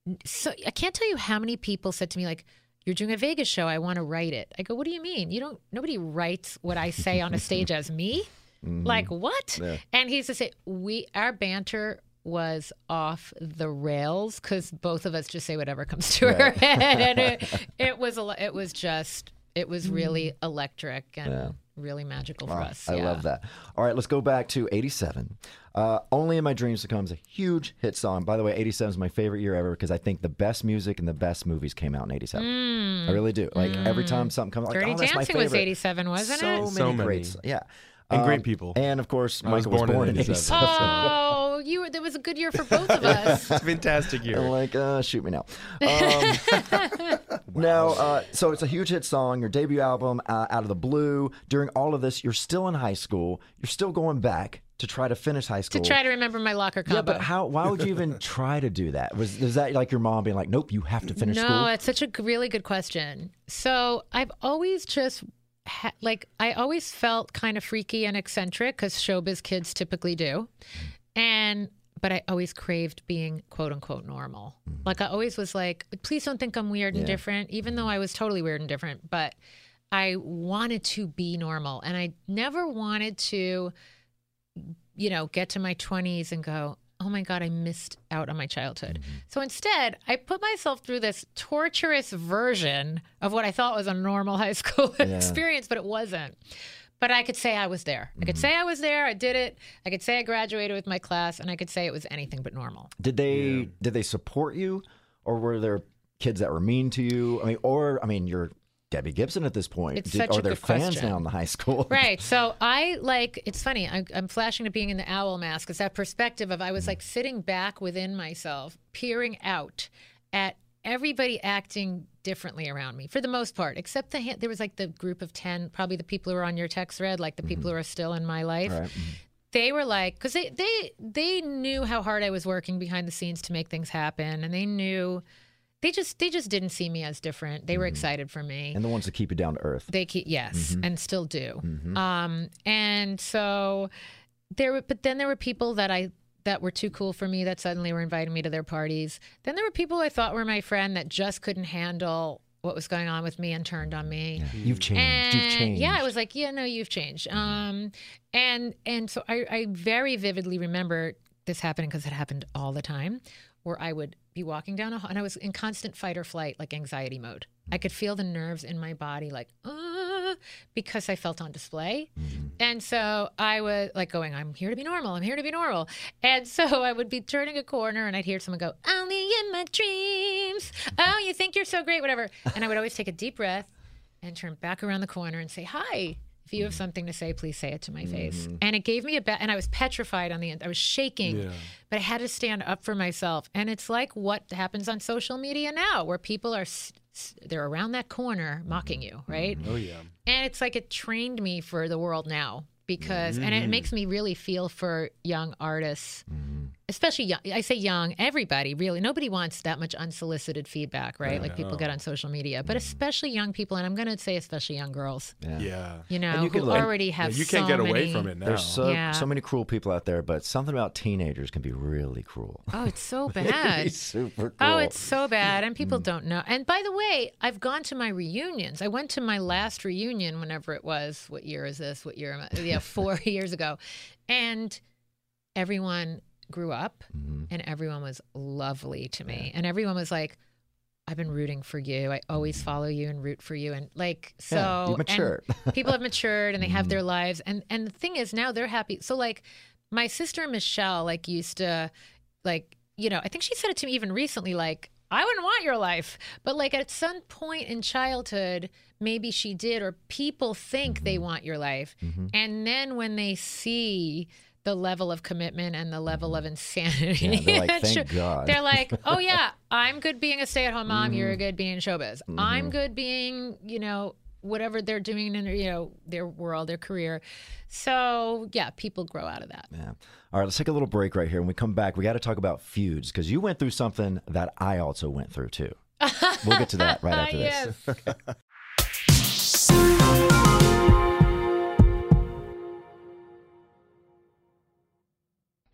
So I can't tell you how many people said to me, like, you're doing a Vegas show, I want to write it. I go, what do you mean? Nobody writes what I say on a stage as me. Like, what? Yeah. And he used to say, our banter was off the rails because both of us just say whatever comes to our head. And it was really electric and really magical for us. I love that. All right, let's go back to 87. Only in My Dreams becomes a huge hit song. By the way, 87 is my favorite year ever because I think the best music and the best movies came out in 87. I really do. Like every time something comes out, like, Dirty that's my Dancing favorite. was 87, wasn't it? So many great. Yeah. And great people. And of course, Michael was born in 87. Oh, that was a good year for both of us. Fantastic year. I'm like, shoot me now. Now, so it's a huge hit song, your debut album, Out of the Blue. During all of this, you're still in high school. You're still going back to try to finish high school. To try to remember my locker combo. Yeah, but why would you even try to do that? Was that like your mom being like, nope, you have to finish school? No, it's such a really good question. So I've always just... I always felt kind of freaky and eccentric because showbiz kids typically do. But I always craved being quote unquote normal. Like I always was like, please don't think I'm weird and different, even though I was totally weird and different. But I wanted to be normal. And I never wanted to, get to my 20s and go, oh my God, I missed out on my childhood. So instead, I put myself through this torturous version of what I thought was a normal high school experience, but it wasn't. But I could say I was there. I could say I was there. I did it. I could say I graduated with my class, and I could say it was anything but normal. Did they support you, or were there kids that were mean to you? You're Debbie Gibson at this point. Are there fans now in the high school? Right. So it's funny. I'm flashing to being in the owl mask. It's that perspective of I was like sitting back within myself, peering out at everybody acting differently around me for the most part, except there was like the group of 10, probably the people who are on your text thread, like the people who are still in my life. Right. They were like, because they knew how hard I was working behind the scenes to make things happen. And they knew... They just didn't see me as different. They were excited for me. And the ones that keep you down to earth. They keep, and still do. And so but then there were people that were too cool for me that suddenly were inviting me to their parties. Then there were people I thought were my friend that just couldn't handle what was going on with me and turned on me. Yeah. You've changed. Yeah, I was like, yeah, no, you've changed. And so I very vividly remember this happening because it happened all the time, where I would be walking down a hall and I was in constant fight or flight, like anxiety mode. I could feel the nerves in my body like, because I felt on display. And so I was like going, I'm here to be normal. I'm here to be normal. And so I would be turning a corner and I'd hear someone go, only in my dreams. Oh, you think you're so great, whatever. And I would always take a deep breath and turn back around the corner and say, hi. If you have something to say, please say it to my face. And it gave me and I was petrified on the end. I was shaking, but I had to stand up for myself. And it's like what happens on social media now, where people they're around that corner mocking you, right? Oh, yeah. And it's like it trained me for the world now because, and it makes me really feel for young artists, especially young. I say young, everybody really. Nobody wants that much unsolicited feedback, right? Like people get on social media, but especially young people, and I'm going to say especially young girls. Yeah. Who already have you can't get away from it now. There's so many cruel people out there, but something about teenagers can be really cruel. Oh, it's so bad. It's super cruel. Oh, it's so bad, and people don't know. And by the way, I've gone to my reunions. I went to my last reunion, whenever it was. What year is this? What year am I? Yeah, 4 years ago. And everyone grew up and everyone was lovely to me. And everyone was like, I've been rooting for you. I always follow you and root for you. And like, so you've matured. People have matured and they have their lives. And the thing is now they're happy. So like my sister Michelle, like used to like, I think she said it to me even recently, like, I wouldn't want your life. But like at some point in childhood, maybe she did, or people think they want your life. And then when they see the level of commitment and the level of insanity, they're like, thank God. They're like, oh yeah, I'm good being a stay-at-home mom. You're good being showbiz. I'm good being, whatever they're doing in their world, their career. So yeah, people grow out of that. Yeah. All right, let's take a little break right here. When we come back, we got to talk about feuds because you went through something that I also went through too. We'll get to that right after this. Okay.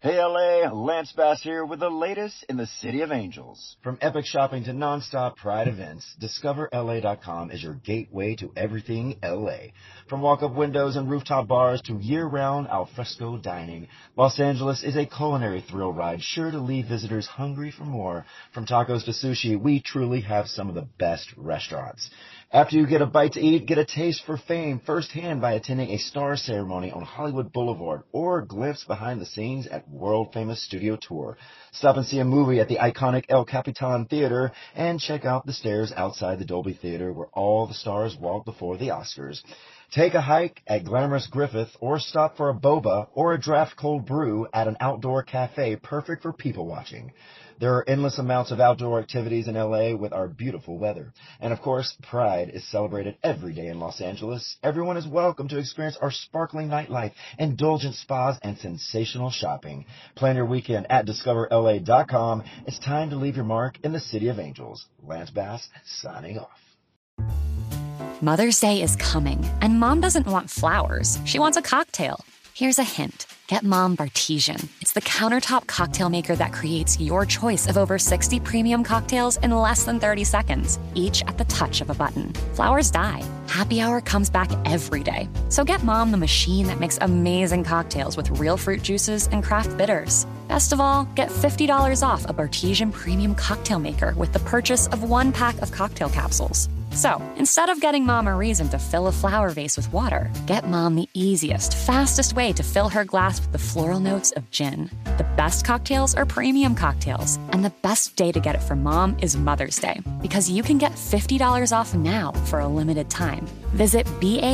Hey LA, Lance Bass here with the latest in the City of Angels. From epic shopping to non-stop Pride events, DiscoverLA.com is your gateway to everything LA. From walk-up windows and rooftop bars to year-round alfresco dining, Los Angeles is a culinary thrill ride sure to leave visitors hungry for more. From tacos to sushi, we truly have some of the best restaurants. After you get a bite to eat, get a taste for fame firsthand by attending a star ceremony on Hollywood Boulevard or glimpse behind the scenes at world-famous studio tour. Stop and see a movie at the iconic El Capitan Theater and check out the stairs outside the Dolby Theater where all the stars walk before the Oscars. Take a hike at glamorous Griffith or stop for a boba or a draft cold brew at an outdoor cafe perfect for people watching. There are endless amounts of outdoor activities in LA with our beautiful weather. And of course, Pride is celebrated every day in Los Angeles. Everyone is welcome to experience our sparkling nightlife, indulgent spas, and sensational shopping. Plan your weekend at DiscoverLA.com. It's time to leave your mark in the City of Angels. Lance Bass, signing off. Mother's Day is coming, and Mom doesn't want flowers. She wants a cocktail. Here's a hint. Get Mom Bartesian. It's the countertop cocktail maker that creates your choice of over 60 premium cocktails in less than 30 seconds, each at the touch of a button. Flowers die. Happy Hour comes back every day. So get Mom the machine that makes amazing cocktails with real fruit juices and craft bitters. Best of all, get $50 off a Bartesian premium cocktail maker with the purchase of 1 pack of cocktail capsules. So, instead of getting Mom a reason to fill a flower vase with water, get Mom the easiest, fastest way to fill her glass with the floral notes of gin. The best cocktails are premium cocktails, and the best day to get it for Mom is Mother's Day, because you can get $50 off now for a limited time. Visit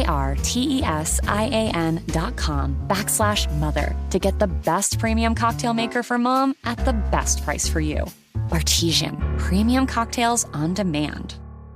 BARTESIAN.com/mother to get the best premium cocktail maker for Mom at the best price for you. Bartesian, premium cocktails on demand.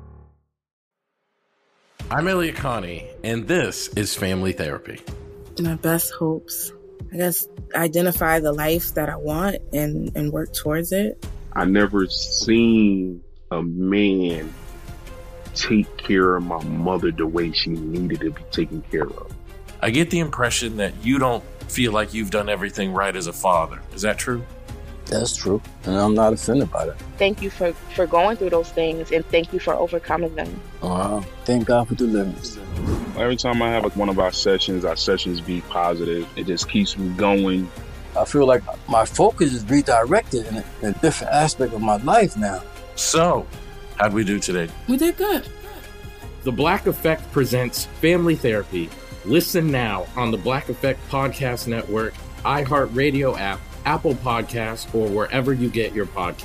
I'm Elliot Connie, and this is Family Therapy. My best hopes, I guess, identify the life that I want and work towards it. I never seen a man take care of my mother the way she needed to be taken care of. I get the impression that you don't feel like you've done everything right as a father. Is that true? That's true, and I'm not offended by that. Thank you for going through those things, and thank you for overcoming them. Thank God for deliverance. Every time I have one of our sessions be positive. It just keeps me going. I feel like my focus is redirected in a different aspect of my life now. So, how'd we do today? We did good. The Black Effect presents Family Therapy. Listen now on the Black Effect Podcast Network, iHeartRadio app, Apple Podcasts, or wherever you get your podcasts.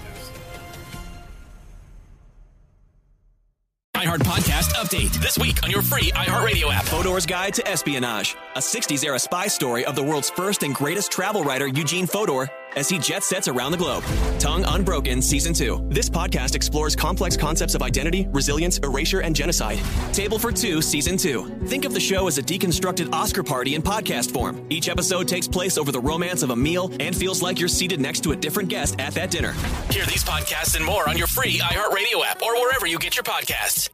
iHeart Podcast Update. This week on your free iHeartRadio app. Fodor's Guide to Espionage. A 60s-era spy story of the world's first and greatest travel writer, Eugene Fodor, as he jet sets around the globe. Tongue Unbroken Season 2. This podcast explores complex concepts of identity, resilience, erasure, and genocide. Table for Two Season 2. Think of the show as a deconstructed Oscar party in podcast form. Each episode takes place over the romance of a meal and feels like you're seated next to a different guest at that dinner. Hear these podcasts and more on your free iHeartRadio app or wherever you get your podcasts.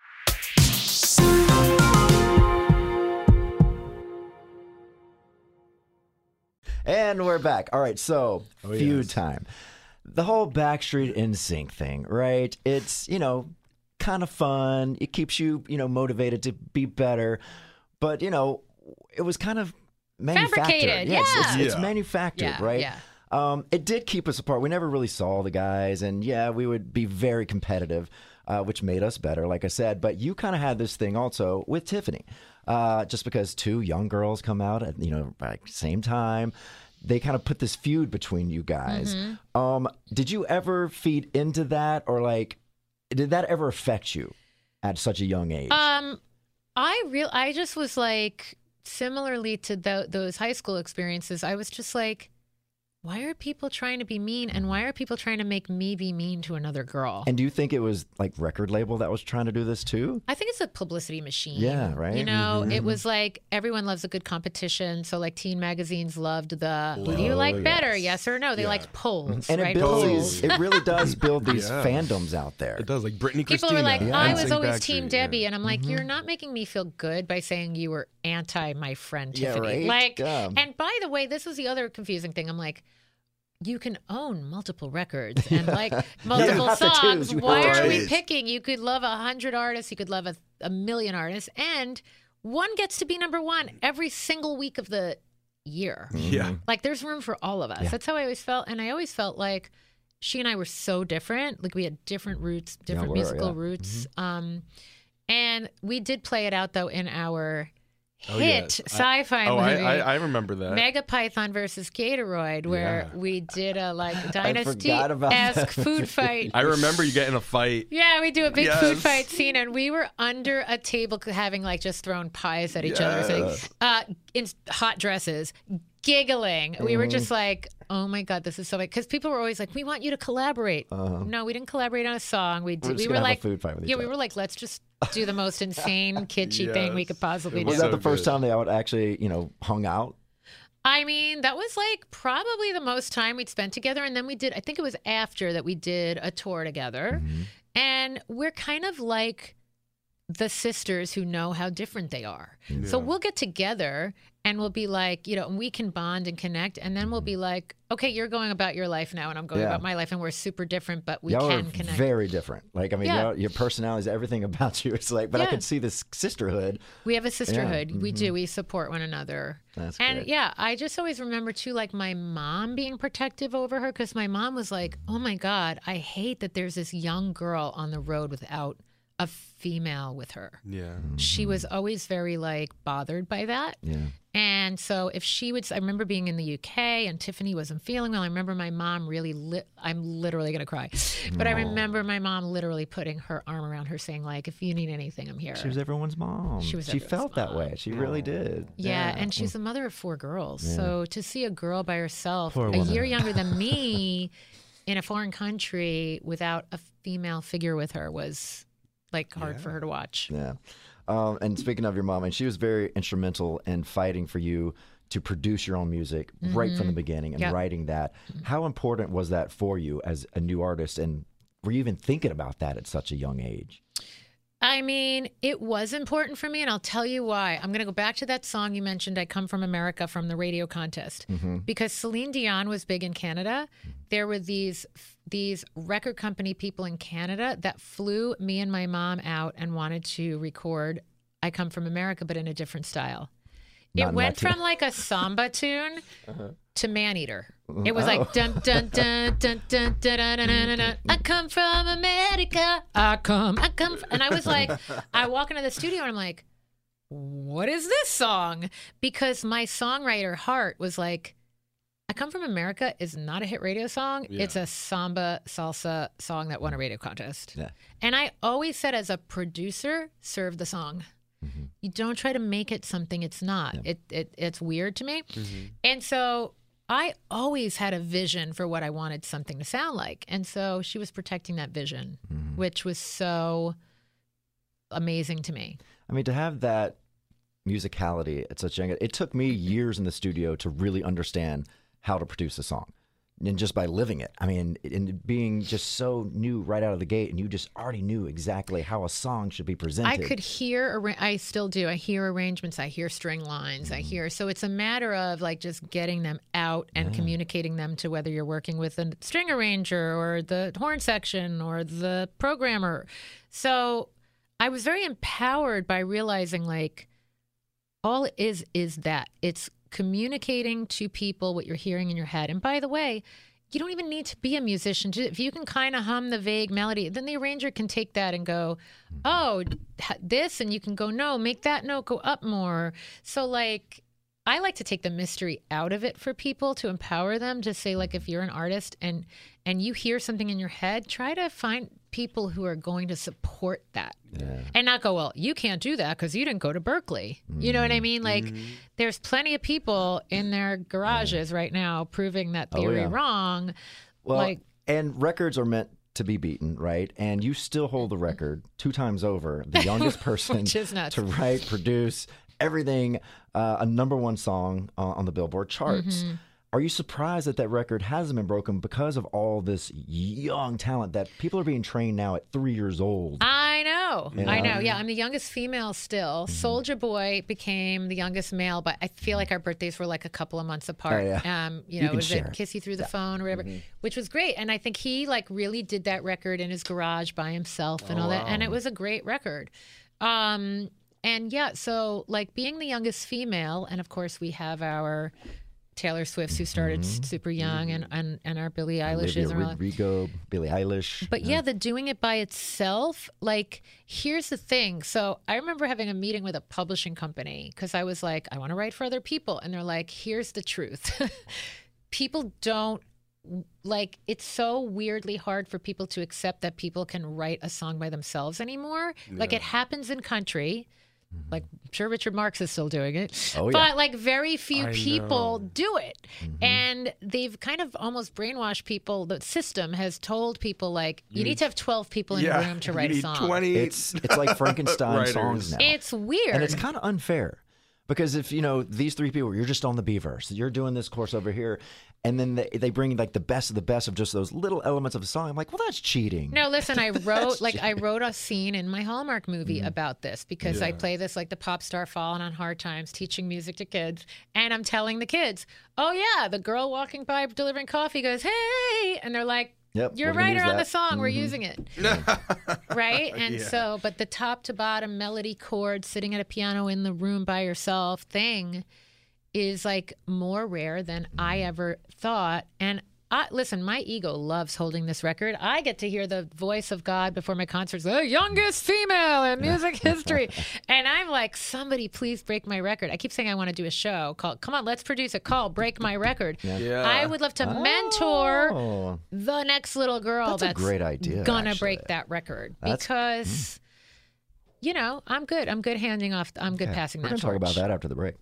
And we're back. All right, so feud time. The whole Backstreet NSYNC thing, right? It's, kind of fun. It keeps you, motivated to be better. But, it was kind of manufactured. Fabricated, yes, it's manufactured, right? Yeah. It did keep us apart. We never really saw the guys, and we would be very competitive, which made us better, like I said. But you kind of had this thing also with Tiffany. Just because 2 young girls come out at same time, they kind of put this feud between you guys. Mm-hmm. Did you ever feed into that, or did that ever affect you at such a young age? I just was like, similarly to those high school experiences, I was just like, why are people trying to be mean? And why are people trying to make me be mean to another girl? And do you think it was like record label that was trying to do this too? I think it's a publicity machine. Yeah, right. You know, it was like everyone loves a good competition. So like teen magazines loved the who do you like better? Yes or no? They liked polls. And right? it builds Polls. it really does build these fandoms out there. It does, like Britney People Christina. were like, I was always Backstreet, Team Debbie. And I'm like, you're not making me feel good by saying you were anti my friend Yeah, Tiffany. right? Like, and by the way, this was the other confusing thing. I'm like, you can own multiple records and like multiple songs. Why are we picking? You could love 100 artists. You could love a million artists. And one gets to be number one every single week of the year. Yeah. Like there's room for all of us. Yeah. That's how I always felt. And I always felt like she and I were so different. Like we had different roots, different musical roots. And we did play it out though in our hit sci-fi movie. I remember that. Megapython versus Gatoroid, where we did a like forgot about Dynasty-esque that. food fight. I remember you getting a fight. Yeah, we do a big food fight scene, and we were under a table having like just thrown pies at each other, saying, in hot dresses, giggling. We were just like, oh my God, this is so big. Because people were always like, we want you to collaborate. No, we didn't collaborate on a song. We were like, a food fight with each we other. were like, let's just do the most insane, kitschy thing we could possibly do. Was that the first time they actually, hung out? I mean, that was like probably the most time we'd spent together. And then we did, I think it was after that we did a tour together. And we're kind of like the sisters who know how different they are. So we'll get together and we'll be like, and we can bond and connect. And then we'll be like, okay, you're going about your life now and I'm going about my life. And we're super different, but we Y'all can are connect. very different. Like, I mean, your personalities, everything about you. It's like, but I could see this sisterhood. We have a sisterhood. We do. We support one another. That's and great. I just always remember too, like my mom being protective over her, because my mom was like, oh my God, I hate that there's this young girl on the road without a female with her. Yeah. She was always very like bothered by that. Yeah. And so if she would, I remember being in the UK and Tiffany wasn't feeling well. I remember my mom I'm literally going to cry. But I remember my mom literally putting her arm around her saying like, if you need anything, I'm here. She was everyone's mom. She felt that way. She really did. Yeah. And she's the mother of 4 girls. Yeah. So to see a girl by herself, Poor a woman. year younger than me in a foreign country without a female figure with her was like hard for her to watch. Yeah. And speaking of your mom, and she was very instrumental in fighting for you to produce your own music right from the beginning and writing that. How important was that for you as a new artist? And were you even thinking about that at such a young age? I mean, it was important for me, and I'll tell you why. I'm going to go back to that song you mentioned, I Come From America, from the radio contest. Because Celine Dion was big in Canada. There were these record company people in Canada that flew me and my mom out and wanted to record I Come From America, but in a different style. It went from like a samba tune to Maneater. It was like dun dun dun dun dun dun dun dun dun dun. I come from America. I come. And I was like, I walk into the studio and I'm like, what is this song? Because my songwriter heart was like, I Come From America is not a hit radio song. Yeah. It's a samba salsa song that won a radio contest. Yeah. And I always said, as a producer, serve the song. You don't try to make it something it's not. It's weird to me. And so I always had a vision for what I wanted something to sound like. And so she was protecting that vision, which was so amazing to me. I mean, to have that musicality at such young age, it took me years in the studio to really understand how to produce a song. And just by living it, I mean, and being just so new right out of the gate, and you just already knew exactly how a song should be presented. I could hear, I still do. I hear arrangements. I hear string lines. I hear. So it's a matter of like just getting them out and communicating them to whether you're working with a string arranger or the horn section or the programmer. So I was very empowered by realizing like all it is that it's communicating to people what you're hearing in your head. And by the way, you don't even need to be a musician. If you can kind of hum the vague melody, then the arranger can take that and go, oh, this, and you can go, no, make that note go up more. So like, I like to take the mystery out of it for people to empower them to say, like, if you're an artist and you hear something in your head, try to find people who are going to support that and not go, well, you can't do that because you didn't go to Berkeley. You know what I mean? Like, there's plenty of people in their garages right now proving that theory wrong. Well, and records are meant to be beaten, right? And you still hold the record 2 times over, the youngest person to write, produce everything, a #1 song on the Billboard charts. Are you surprised that record hasn't been broken because of all this young talent that people are being trained now at 3 years old? I know. I know. Yeah, I'm the youngest female still. Soulja Boy became the youngest male, but I feel like our birthdays were like a couple of months apart. It was it Kiss You Through the Phone or whatever, which was great. And I think he like really did that record in his garage by himself and all that. And it was a great record. And yeah, so like being the youngest female, and of course we have our Taylor Swift, who started super young, and our Billie Eilish. Rodrigo, Billie Eilish. But yeah, the doing it by itself, like, here's the thing. So I remember having a meeting with a publishing company because I was like, I want to write for other people. And they're like, here's the truth. People don't, like, it's so weirdly hard for people to accept that people can write a song by themselves anymore. Like, it happens in country. Like, I'm sure Richard Marx is still doing it. But, like, very few people do it. And they've kind of almost brainwashed people. The system has told people, like, you need to have 12 people in a room to write a song. 20 it's like Frankenstein songs now. It's weird. And it's kind of unfair. Because if, these 3 people, you're just on the B verse, you're doing this course over here, and then they bring like the best of just those little elements of a song. I'm like, well, that's cheating. No, listen, I wrote a scene in my Hallmark movie about this because I play this like the pop star falling on hard times, teaching music to kids. And I'm telling the kids, oh yeah, the girl walking by delivering coffee goes, hey, and they're like, you're a writer on the song. We're using it. Right? And so, but the top to bottom melody chord sitting at a piano in the room by yourself thing is like more rare than I ever thought. And listen, my ego loves holding this record. I get to hear the voice of God before my concerts, the youngest female in music history. And I'm like, somebody please break my record. I keep saying I want to do a show called, come on, let's produce a call, Break My Record. I would love to mentor the next little girl that's a great idea, gonna break that record. Because... I'm good. I'm good handing off. I'm good passing that torch. We're going to talk about that after the break.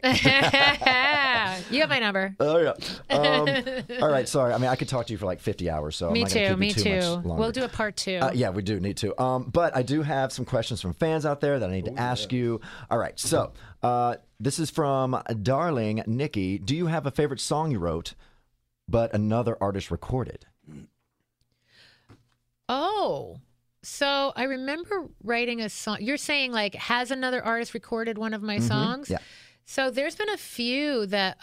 You have my number. Oh, yeah. All right. Sorry. I mean, I could talk to you for like 50 hours, so I'm not going to keep you too much longer. We'll do a part 2. Yeah, we do need to. But I do have some questions from fans out there that I need to ask you. All right. So this is from Darling Nikki. Do you have a favorite song you wrote, but another artist recorded? Oh, so I remember writing a song. You're saying like, has another artist recorded one of my songs? Yeah. So there's been a few that,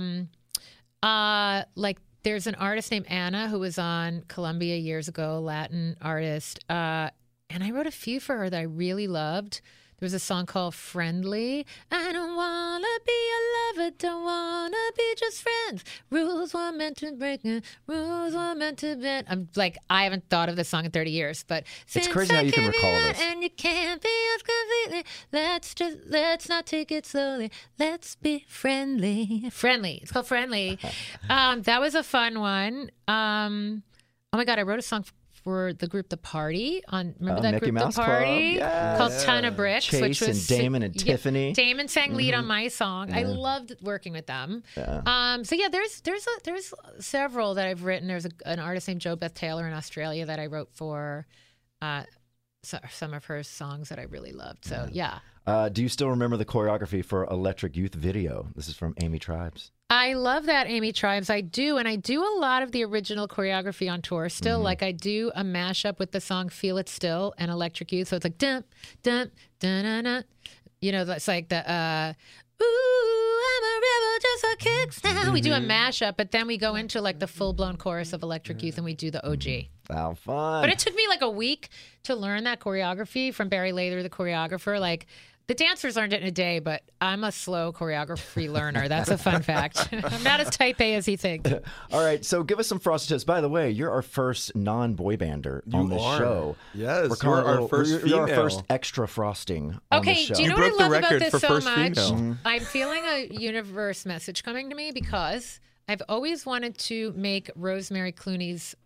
like there's an artist named Anna who was on Columbia years ago, Latin artist. And I wrote a few for her that I really loved. There was a song called Friendly. I don't want to be a lover, don't want to be just friends. Rules were meant to break, rules were meant to bend. I'm like, I haven't thought of this song in 30 years, but it's crazy how you can recall this. And you can't be us completely. Let's not take it slowly. Let's be friendly. Friendly. It's called Friendly. That was a fun one. Oh my God, I wrote a song for the group The Party on that Mickey group Mouse The Party Club. called Ton of Bricks, Chase which was and Damon and Tiffany. Damon sang lead on my song. I loved working with them. So yeah, there's several that I've written. There's an artist named Jo Beth Taylor in Australia that I wrote for some of her songs that I really loved. So yeah. Do you still remember the choreography for Electric Youth video? This is from Amy Tribes. I love that, Amy Tribes. I do. And I do a lot of the original choreography on tour still. Like I do a mashup with the song Feel It Still and Electric Youth. So it's like, dun, dun, dun, dun, dun. That's like the, ooh, I'm a rebel just for kicks now. We do a mashup, but then we go into like the full-blown chorus of Electric Youth and we do the OG. How fun. But it took me like a week to learn that choreography from Barry Lather, the choreographer. Like, the dancers learned it in a day, but I'm a slow choreography learner. That's a fun fact. I'm not as type A as you think. All right, so give us some Frosted Tips. By the way, you're our first non-boy bander on the show. Yes, you're our first extra frosting on the show. Do you know what I love about this so much? I'm feeling a universe message coming to me because I've always wanted to make Rosemary Clooney's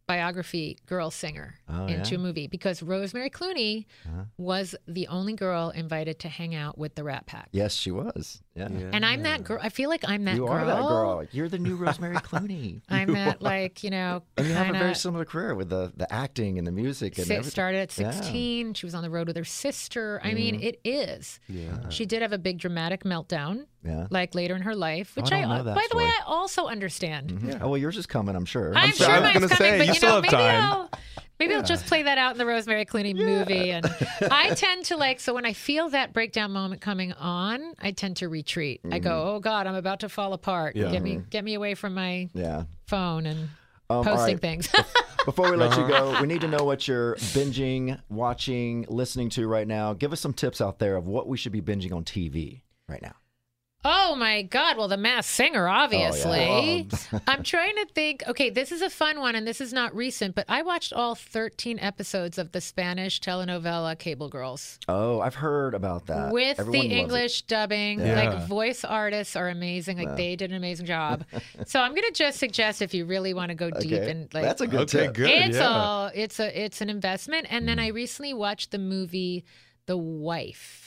biography girl singer into a movie because Rosemary Clooney was the only girl invited to hang out with the Rat Pack. Yes, she was. Yeah. And I'm that girl. I feel like I'm that girl. You are that girl. You're the new Rosemary Clooney. I'm that, like, you know. And you have a very similar career with the acting and the music and everything. Started at 16. She was on the road with her sister. I mean, it is. Yeah. She did have a big dramatic meltdown. Yeah. Like later in her life, which I don't know that by the way, story. I also understand. Yeah. Oh, well, yours is coming, I'm sure. I'm sure I was mine's gonna coming, say, but you you still know, have maybe time. I'll just play that out in the Rosemary Clooney movie. And I tend to so when I feel that breakdown moment coming on, I tend to retreat. I go, oh God, I'm about to fall apart. Yeah. Get me away from my phone and all posting right. things. Before we let you go, we need to know what you're binging, watching, listening to right now. Give us some tips out there of what we should be binging on TV right now. Oh my God. Well, The Masked Singer, obviously. I'm trying to think. Okay, this is a fun one, and this is not recent, but I watched all 13 episodes of the Spanish telenovela Cable Girls. Oh, I've heard about that. With Everyone the loves English dubbing. Yeah. Like, voice artists are amazing. Like, they did an amazing job. So I'm going to just suggest if you really want to go deep and like. That's a good tip. Good. It's an investment. And then I recently watched the movie The Wife.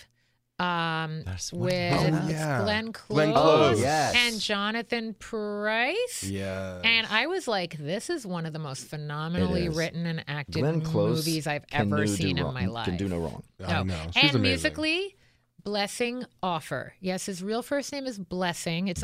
With Glenn Close and Jonathan Pryce. Yeah. And I was like, this is one of the most phenomenally written and acted movies I've ever seen in my life. Can do no wrong. I know. She's and amazing. musically, Blessing Offor. Yes, his real first name is Blessing. It's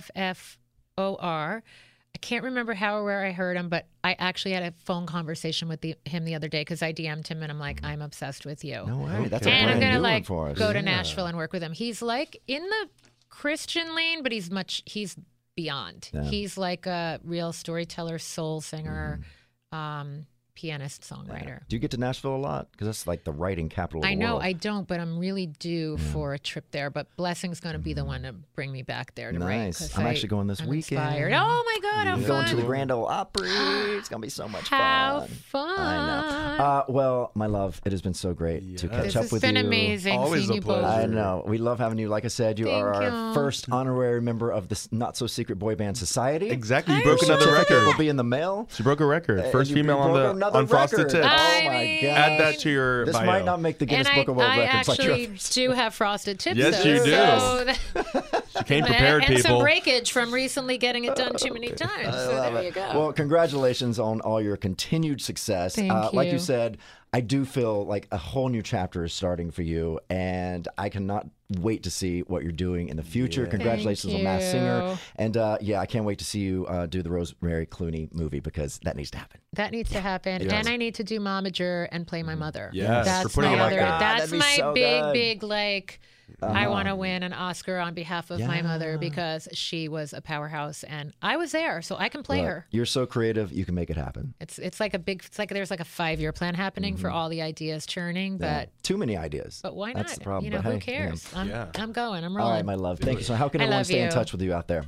Offor. I can't remember how or where I heard him, but I actually had a phone conversation with him the other day because I DM'd him and I'm like, I'm obsessed with you. No way. That's a and I'm brand gonna new one for us. go to Nashville and work with him. He's like in the Christian lane, but he's beyond. Yeah. He's like a real storyteller, soul singer, pianist, songwriter. Yeah. Do you get to Nashville a lot? Because that's like the writing capital of the I know world. I don't, but I'm really due for a trip there. But Blessing's going to be the one to bring me back there to write. Nice. I'm actually going this weekend. Inspired. Oh my God, how I'm fun! going to the Grand Ole Opry. It's going to be so much fun. How fun! I know. Well, my love, it has been so great to catch up with you. This has been amazing. Always seeing a you both. pleasure. I know. We love having you. Like I said, you are our first honorary member of this not-so-secret boy band society. Exactly. You broke another Certificate record. will be in the mail. She broke a record. First You female broke another on Frosted record. Tips. Oh my God! Add that to your This bio. might not make the Guinness And Book of World I Records like actually yours. do have frosted tips. Yes, though, you do. So She came prepared, and some people. breakage from recently getting it done too many times. So there you go. Well, congratulations on all your continued success. Thank Like you. you said, I do feel like a whole new chapter is starting for you, and I cannot wait to see what you're doing in the future. Yeah. Congratulations Thank on Masked Singer. you. And I can't wait to see you do the Rosemary Clooney movie because that needs to happen. That needs to happen, Yes. and I need to do Momager and play my mother. Yes, that's for putting my it out other. there. That's That'd be my so big, good. big like. I want to win an Oscar on behalf of my mother Yeah. because she was a powerhouse, and I was there, so I can play Look, her. You're so creative, you can make it happen. It's like there's like a 5-year plan happening for all the ideas churning, Yeah. but Too many ideas. why That's not? the problem. You know, But who hey, cares? Yeah. I'm going. I'm All rolling. right, my love. Thank you so much. How can I everyone love stay in you. touch with you out there?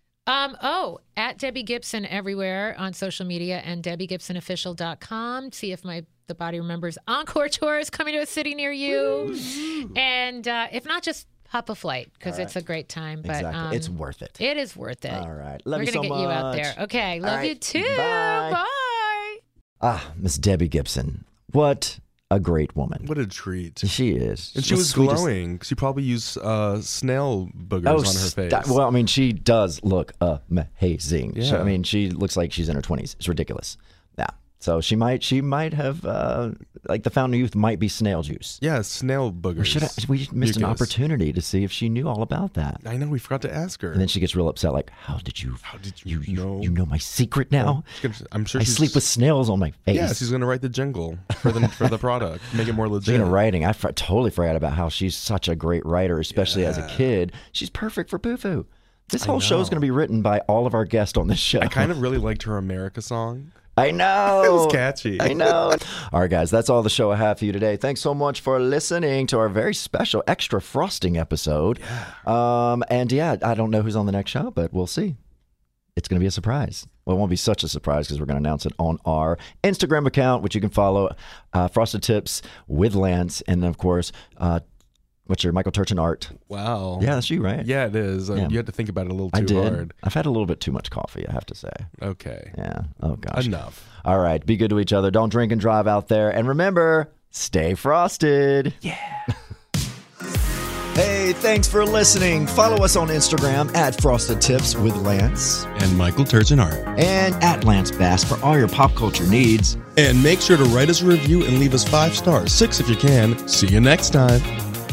At Debbie Gibson everywhere on social media and DebbieGibsonOfficial.com. See if the Body Remembers Encore Tour is coming to a city near you. And if not, just hop a flight because it's a great time. But Exactly. It's worth it. It is worth it. All right. Love We're you gonna so get you out much. there. Okay. All Love right. you too. Bye. Bye. Miss Debbie Gibson. What a great woman. What a treat. She is. And she The was sweetest- glowing. She probably used snail boogers on her face. Well, I mean, she does look amazing. Yeah. So, I mean, she looks like she's in her 20s. It's ridiculous. Yeah. So she might have like the fountain of youth might be snail juice. Yeah, snail boogers. We missed an Mucus. opportunity to see if she knew all about that. I know, we forgot to ask her. And then she gets real upset, like, "How did you know? You know my secret now? I'm sure I she's, sleep with snails on my face." Yeah, she's going to write the jingle for the product, make it more legit. Speaking of writing, I totally forgot about how she's such a great writer, especially as a kid. She's perfect for Poo-Foo. This whole show is going to be written by all of our guests on this show. I kind of really liked her America song. I know. It was catchy. I know. All right, guys, that's all the show I have for you today. Thanks so much for listening to our very special extra frosting episode. And I don't know who's on the next show, but we'll see. It's going to be a surprise. Well, it won't be such a surprise because we're going to announce it on our Instagram account, which you can follow, Frosted Tips with Lance. And, of course, What's your Michael Turchin art? Wow. Yeah, that's you, right? Yeah, it is. Yeah. You had to think about it a little too hard. I've had a little bit too much coffee, I have to say. Okay. Yeah. Oh, gosh. Enough. All right. Be good to each other. Don't drink and drive out there. And remember, stay frosted. Yeah. Hey, thanks for listening. Follow us on Instagram at Frosted Tips with Lance. And Michael Turchin Art. And at Lance Bass for all your pop culture needs. And make sure to write us a review and leave us 5 stars, 6 if you can. See you next time.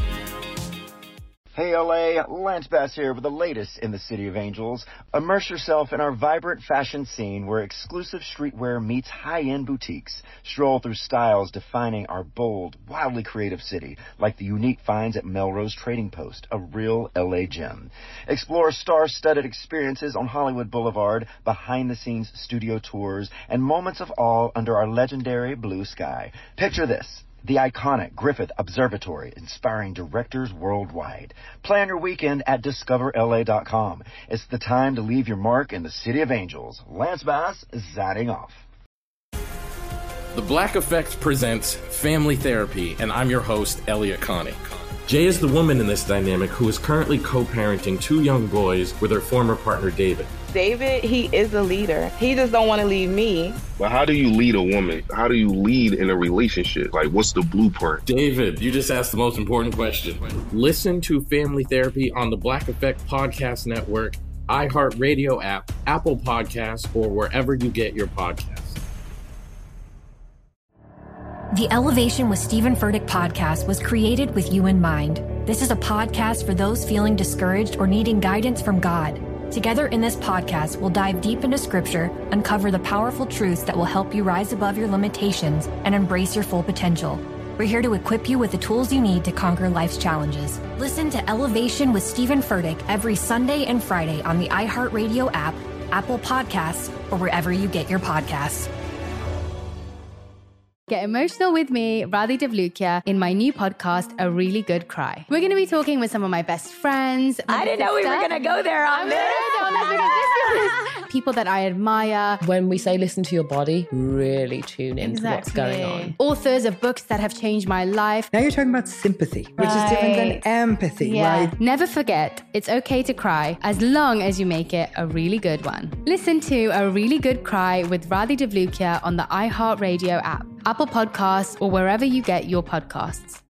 Hey LA, Lance Bass here with the latest in the City of Angels. Immerse yourself in our vibrant fashion scene where exclusive streetwear meets high-end boutiques. Stroll through styles defining our bold, wildly creative city, like the unique finds at Melrose Trading Post, a real LA gem. Explore star-studded experiences on Hollywood Boulevard, behind-the-scenes studio tours, and moments of awe under our legendary blue sky. Picture this. The iconic Griffith Observatory, inspiring directors worldwide. Plan your weekend at discoverla.com. It's the time to leave your mark in the City of Angels. Lance Bass is signing off. The Black Effect presents Family Therapy, and I'm your host, Elliot Connie. Jay is the woman in this dynamic who is currently co-parenting 2 young boys with her former partner, David. David, he is a leader. He just don't want to leave me. But how do you lead a woman? How do you lead in a relationship? Like, what's the blueprint? David, you just asked the most important question. Listen to Family Therapy on the Black Effect Podcast Network, iHeartRadio app, Apple Podcasts, or wherever you get your podcasts. The Elevation with Stephen Furtick podcast was created with you in mind. This is a podcast for those feeling discouraged or needing guidance from God. Together in this podcast, we'll dive deep into scripture, uncover the powerful truths that will help you rise above your limitations and embrace your full potential. We're here to equip you with the tools you need to conquer life's challenges. Listen to Elevation with Stephen Furtick every Sunday and Friday on the iHeartRadio app, Apple Podcasts, or wherever you get your podcasts. Get emotional with me, Radhi Devlukia, in my new podcast, A Really Good Cry. We're going to be talking with some of my best friends. I didn't know we were going to go there on this. People that I admire. When we say listen to your body, really tune into what's going on. Authors of books that have changed my life. Now you're talking about sympathy, which is different than empathy, right? Never forget, it's okay to cry as long as you make it a really good one. Listen to A Really Good Cry with Radhi Devlukia on the iHeartRadio app, Apple Podcasts, or wherever you get your podcasts.